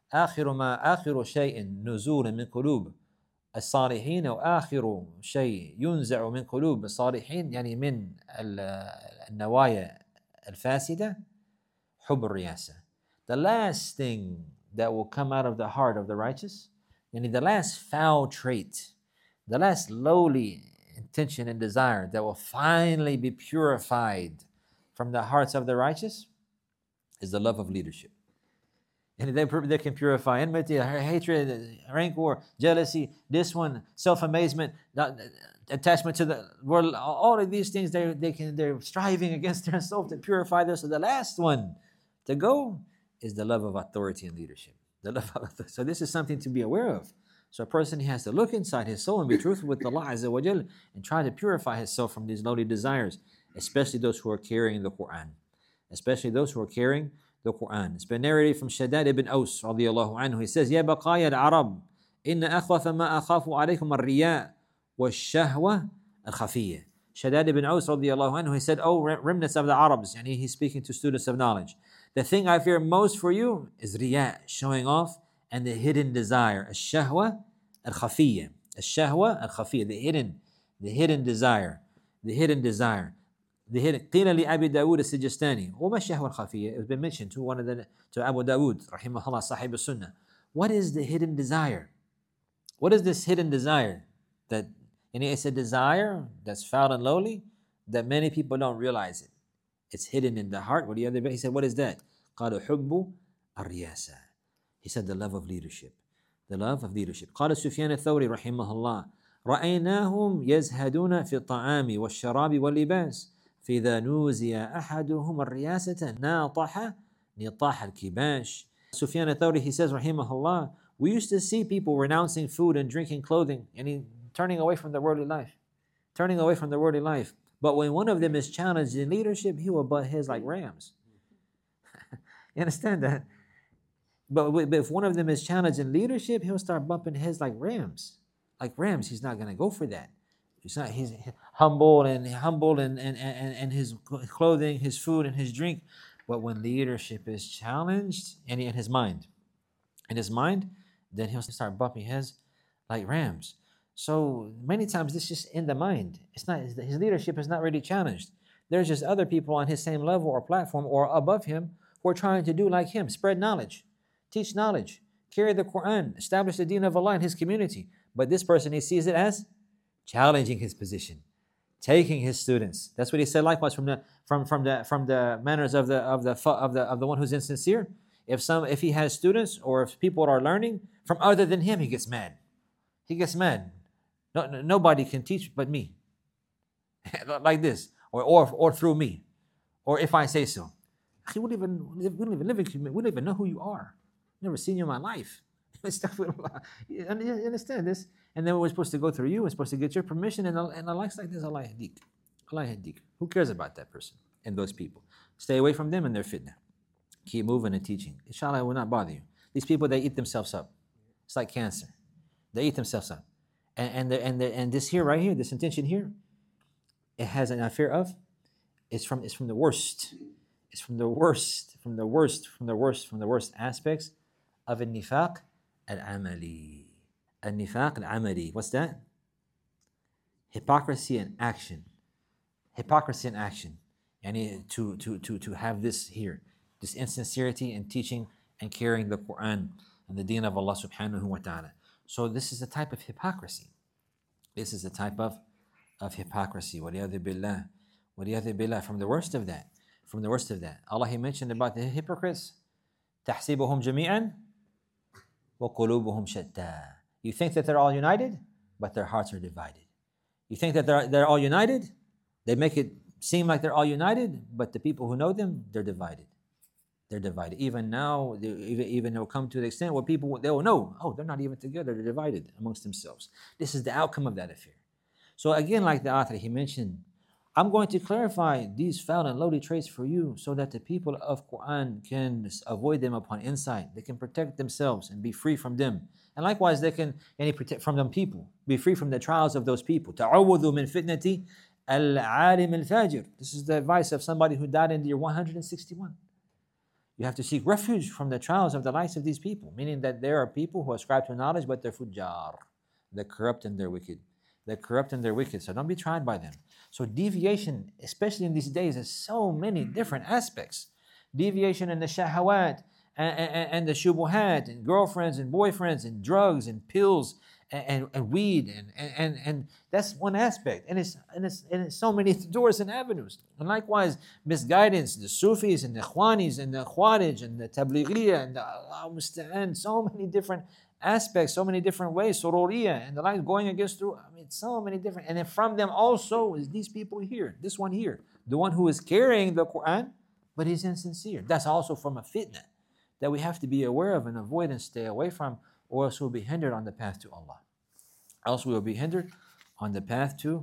شيء نزول من قلوب الصالحين وآخر شيء ينزع من قلوب الصالحين، يعني من النوايا الفاسدة حب الرياسة. The last thing that will come out of the heart of the righteous, yani the last foul trait, the last lowly intention and desire that will finally be purified from the hearts of the righteous, is the love of leadership. And they can purify enmity, hatred, rancor, jealousy, this one, self-amazement, attachment to the world. All of these things, they're striving against their self to purify this. So the last one to go is the love of authority and leadership. The love of authority. So this is something to be aware of. So a person has to look inside his soul and be truthful with Allah Azza wa Jal and try to purify himself from these lowly desires, especially those who are carrying the Quran. Especially those who are carrying the Quran. It's been narrated from Shaddad ibn Aus radiallahu anhu. He says, Ya baqaya al-Arab, inna akhwafa ma akhafu alaykum al-riya wa shahwa al-khafiyya. Shaddad ibn Aus radiallahu anhu, he said, oh remnants of the Arabs, and he's speaking to students of knowledge. The thing I fear most for you is riya, showing off, and the hidden desire, al-shahwa al-khafiyya. Al-shahwa al-khafiyya, the hidden desire. قيل لأبي داود السجستاني وما الشهوة الخفية. It's been mentioned to Abu Dawood rahimahullah, Sahib al-Sunnah. What is the hidden desire? What is this hidden desire? And it's a desire that's foul and lowly that many people don't realize it. It's hidden in the heart. What do you have? He said, what is that? قال حب الرياسة. He said the love of leadership. The love of leadership. قال سفيان الثوري رحمه الله رأيناهم يزهدون في الطعام والشراب واللباس فإذا نوزي أحدهم الرياسة ناطح نطاح الكباش. Sufyan al-Thawri, he says, rahimahullah, we used to see people renouncing food and drinking clothing and turning away from the worldly life. But when one of them is challenged in leadership, he will butt heads like rams. You understand that? But if one of them is challenged in leadership, he'll start bumping heads like rams. He's not going to go for that. He's humble and his clothing, his food, and his drink. But when leadership is challenged, and in his mind, then he'll start bumping heads like rams. So many times this is just in the mind. It's not, his leadership is not really challenged. There's just other people on his same level or platform or above him who are trying to do like him, spread knowledge, teach knowledge, carry the Quran, establish the deen of Allah in his community. But this person, he sees it as challenging his position, taking his students. That's what he said. Likewise, from the manners of the one who's insincere. If he has students or if people are learning from other than him, he gets mad. Nobody can teach but me, like this, or through me, or if I say so. We don't even know who you are. Never seen you in my life. You understand this? And then we're supposed to go through you. We're supposed to get your permission and the likes like this. Allah yahdik. Who cares about that person and those people? Stay away from them and their fitna. Keep moving and teaching. Inshallah, it will not bother you. These people, they eat themselves up. It's like cancer. They eat themselves up. And this here, right here, this intention here, it has an affair of, it's from the worst. is from the worst aspects of al-nifaq al-amali. Al-nifaq al-amali. What's that? Hypocrisy in action. Hypocrisy in action. And to have this here, this insincerity in teaching and carrying the Quran and the deen of Allah subhanahu wa ta'ala. So this is a type of hypocrisy. This is a type of hypocrisy. وَلِيَذِ بِاللَّهِ. وَلِيَذِ بِاللَّهِ. From the worst of that. From the worst of that. Allah, He mentioned about the hypocrites. تَحْسِبُهُمْ جَمِيعًا وَقُلُوبُهُمْ شَتَّى. You think that they're all united, but their hearts are divided. You think that they're all united? They make it seem like they're all united, but the people who know them, they're divided. They're divided. Even now, even they'll come to the extent where people, they will know, oh, they're not even together, they're divided amongst themselves. This is the outcome of that affair. So again, like the author, he mentioned, I'm going to clarify these foul and lowly traits for you so that the people of Quran can avoid them upon insight. They can protect themselves and be free from them. And likewise, they can protect from them people, be free from the trials of those people. تَعَوَّذُوا مِنْ فِتْنَةِ الْعَالِمِ الْفَاجِرِ. This is the advice of somebody who died in the year 161. You have to seek refuge from the trials of the likes of these people, meaning that there are people who ascribe to knowledge, but they're fujjar. They're corrupt and they're wicked. They're corrupt and they're wicked, so don't be tried by them. So deviation, especially in these days, has so many different aspects. Deviation in the shahawat and the shubuhat and girlfriends and boyfriends and drugs and pills and weed and that's one aspect. And it's so many doors and avenues. And likewise, misguidance, the Sufis and the Ikhwanis and the Khawarij and the Tablighiya and the Allah Musta'an, so many different aspects, so many different ways, Sururiya and the like, going against through, so many different, and then from them also is these people here, this one here, the one who is carrying the Quran, but he's insincere. That's also from a fitna that we have to be aware of and avoid and stay away from, or else we'll be hindered on the path to Allah. Else we will be hindered on the path to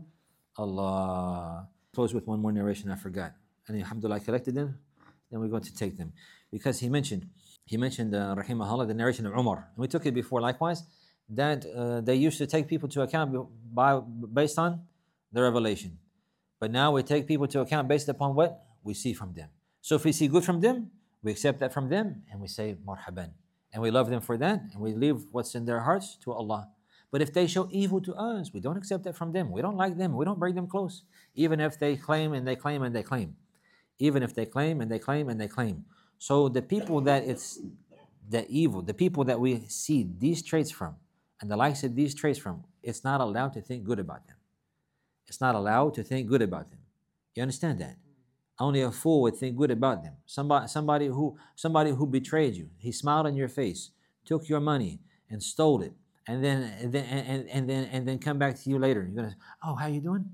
Allah. Close with one more narration I forgot. And alhamdulillah, I collected them, then we're going to take them. Because he mentioned rahimahullah, the narration of Umar. And we took it before likewise, that they used to take people to account based on the revelation. But now we take people to account based upon what we see from them. So if we see good from them, we accept that from them and we say marhaban. And we love them for that and we leave what's in their hearts to Allah. But if they show evil to us, we don't accept that from them. We don't like them. We don't bring them close. Even if they claim and they claim and they claim. Even if they claim and they claim and they claim. So the people that it's the evil, the people that we see these traits from, and the likes of these traits from, it's not allowed to think good about them. It's not allowed to think good about them. You understand that? Only a fool would think good about them. Somebody who betrayed you, he smiled in your face, took your money and stole it, and then come back to you later. You're gonna say, oh, how you doing?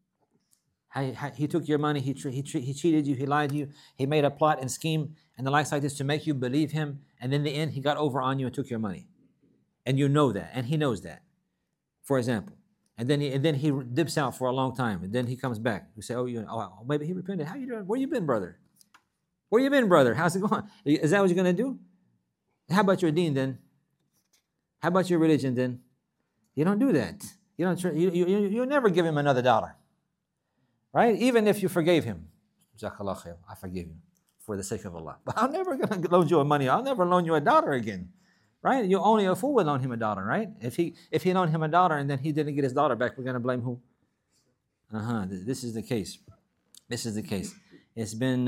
He took your money, he cheated you, he lied to you, he made a plot and scheme and the likes like this to make you believe him, and in the end he got over on you and took your money. And you know that, and he knows that, for example. And then he dips out for a long time, and then he comes back. You say, maybe he repented. How you doing? Where you been, brother? Where you been, brother? How's it going? Is that what you're going to do? How about your deen then? How about your religion then? You don't do that. You never give him another dollar. Right? Even if you forgave him. Jazakallah khair, I forgive you for the sake of Allah. But I'm never going to loan you money. I'll never loan you $1 again. Right? You only a fool would loan him $1, right? If he loaned him $1 and then he didn't get his dollar back, we're going to blame who? This is the case. This is the case. It's been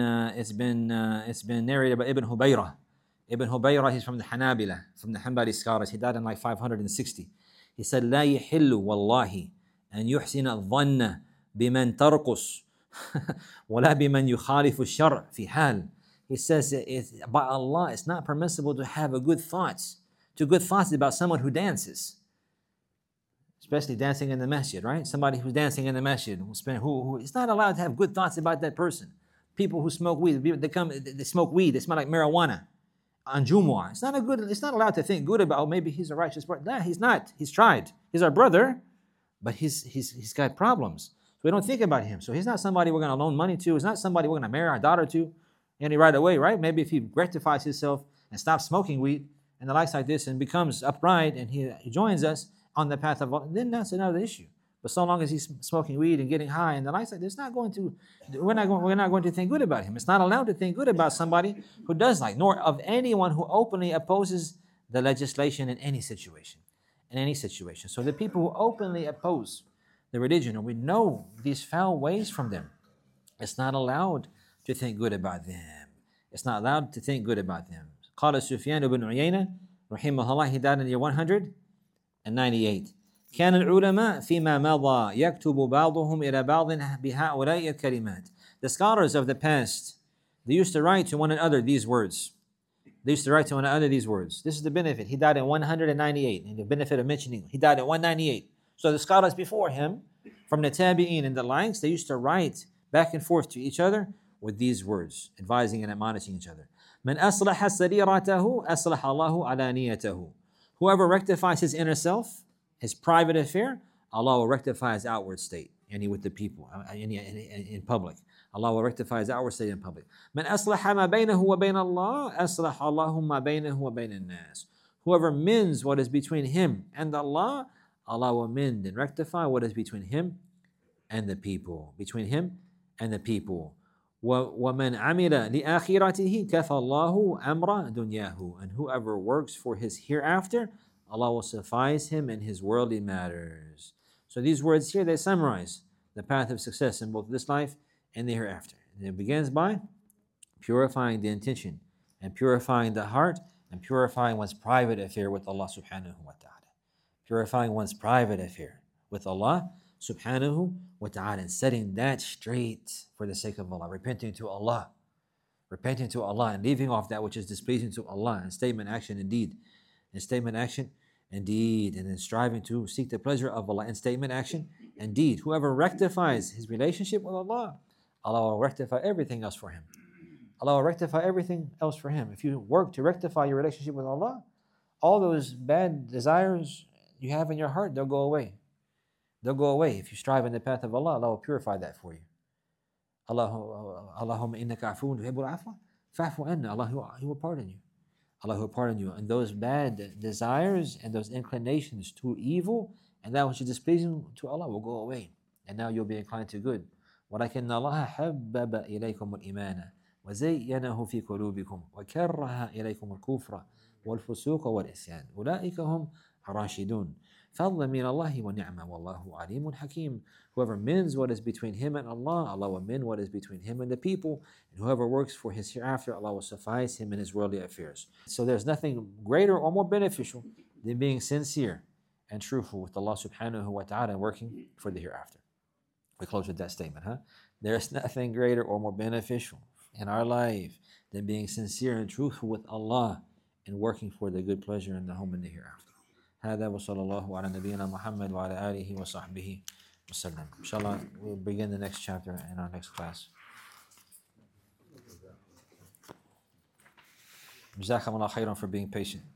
narrated by Ibn Hubayrah. Ibn Hubayrah, he's from the Hanabila, from the Hanbali scholars. He died in like 560. He said, لا يحل والله أن يحسن الظن بمن ترقص ولا بمن يخالف الشرع في حال. He says, by Allah, it's not permissible to have good thoughts about someone who dances, especially dancing in the masjid, right? Somebody who's dancing in the masjid, who it's not allowed to have good thoughts about that person. People who smoke weed, they smoke weed, they smell like marijuana on Jumu'ah. It's not allowed to think good about, maybe he's a righteous person. No, he's not. He's tried. He's our brother, but he's got problems. So we don't think about him. So he's not somebody we're going to loan money to. He's not somebody we're going to marry our daughter to. And right away, right? Maybe if he rectifies himself and stops smoking weed and the likes like this and becomes upright and he joins us on the path of Allah, then that's another issue. But so long as he's smoking weed and getting high and the lifestyle, we're not going to think good about him. It's not allowed to think good about somebody who does like, nor of anyone who openly opposes the legislation in any situation. In any situation. So the people who openly oppose the religion, and we know these foul ways from them, it's not allowed to think good about them. It's not allowed to think good about them. قال سفيان بن عيينة رحمه الله, he died in the year 198. كان العلماء فيما مضى يكتب بعضهم إلى بعض بهؤلاء الكلمات. The scholars of the past, they used to write to one another these words. This is the benefit. He died in 198. And the benefit of mentioning, he died in 198. So the scholars before him, from the Tabi'in and the likes, they used to write back and forth to each other with these words, advising and admonishing each other. من أصلح سريرته أصلح الله علانيته. Whoever rectifies his inner self, his private affair, Allah will rectify his outward state, yani with the people, in public. Allah will rectify his outward state in public. من أصلح ما بينه وبين الله أصلح الله ما بينه وبين الناس. Whoever mends what is between him and Allah, Allah will mend and rectify what is between him and the people. Between him and the people. وَمَنْ عَمِلَ لِآخِرَتِهِ كَفَى اللَّهُ أَمْرَ دُنْيَاهُ. And whoever works for his hereafter, Allah will suffice him in his worldly matters. So these words here, they summarize the path of success in both this life and the hereafter. And it begins by purifying the intention and purifying the heart and purifying one's private affair with Allah subhanahu wa ta'ala. Purifying one's private affair with Allah subhanahu wa ta'ala and setting that straight for the sake of Allah. Repenting to Allah and leaving off that which is displeasing to Allah in statement, action, and deed. In statement, action, and deed. And then striving to seek the pleasure of Allah in statement, action, and deed. Whoever rectifies his relationship with Allah, Allah will rectify everything else for him. Allah will rectify everything else for him. If you work to rectify your relationship with Allah, all those bad desires you have in your heart, they'll go away. They'll go away. If you strive in the path of Allah, Allah will purify that for you. Allahumma innaka afuun tuhibbul afwa fa'fu anna. Allah, He will pardon you. Allah will pardon you. And those bad desires and those inclinations to evil and that which is displeasing to Allah will go away. And now you'll be inclined to good. ولكن الله حبب إليكم الإيمان وزينه في قلوبكم وكره إليكم الكفر والفسوق والعصيان أولئك هم الراشدون فضلا من الله ونعمة والله عليم حكيم. Whoever mends what is between him and Allah, Allah will mend what is between him and the people. And whoever works for his hereafter, Allah will suffice him in his worldly affairs. So there's nothing greater or more beneficial than being sincere and truthful with Allah subhanahu wa ta'ala and working for the hereafter. We close with that statement, There's nothing greater or more beneficial in our life than being sincere and truthful with Allah and working for the good pleasure in the home and the hereafter. هذا وصلى الله على نبينا محمد وعلى آله وصحبه وسلم. Inshallah, we'll begin the next chapter in our next class. جزاكم الله خيرا for being patient.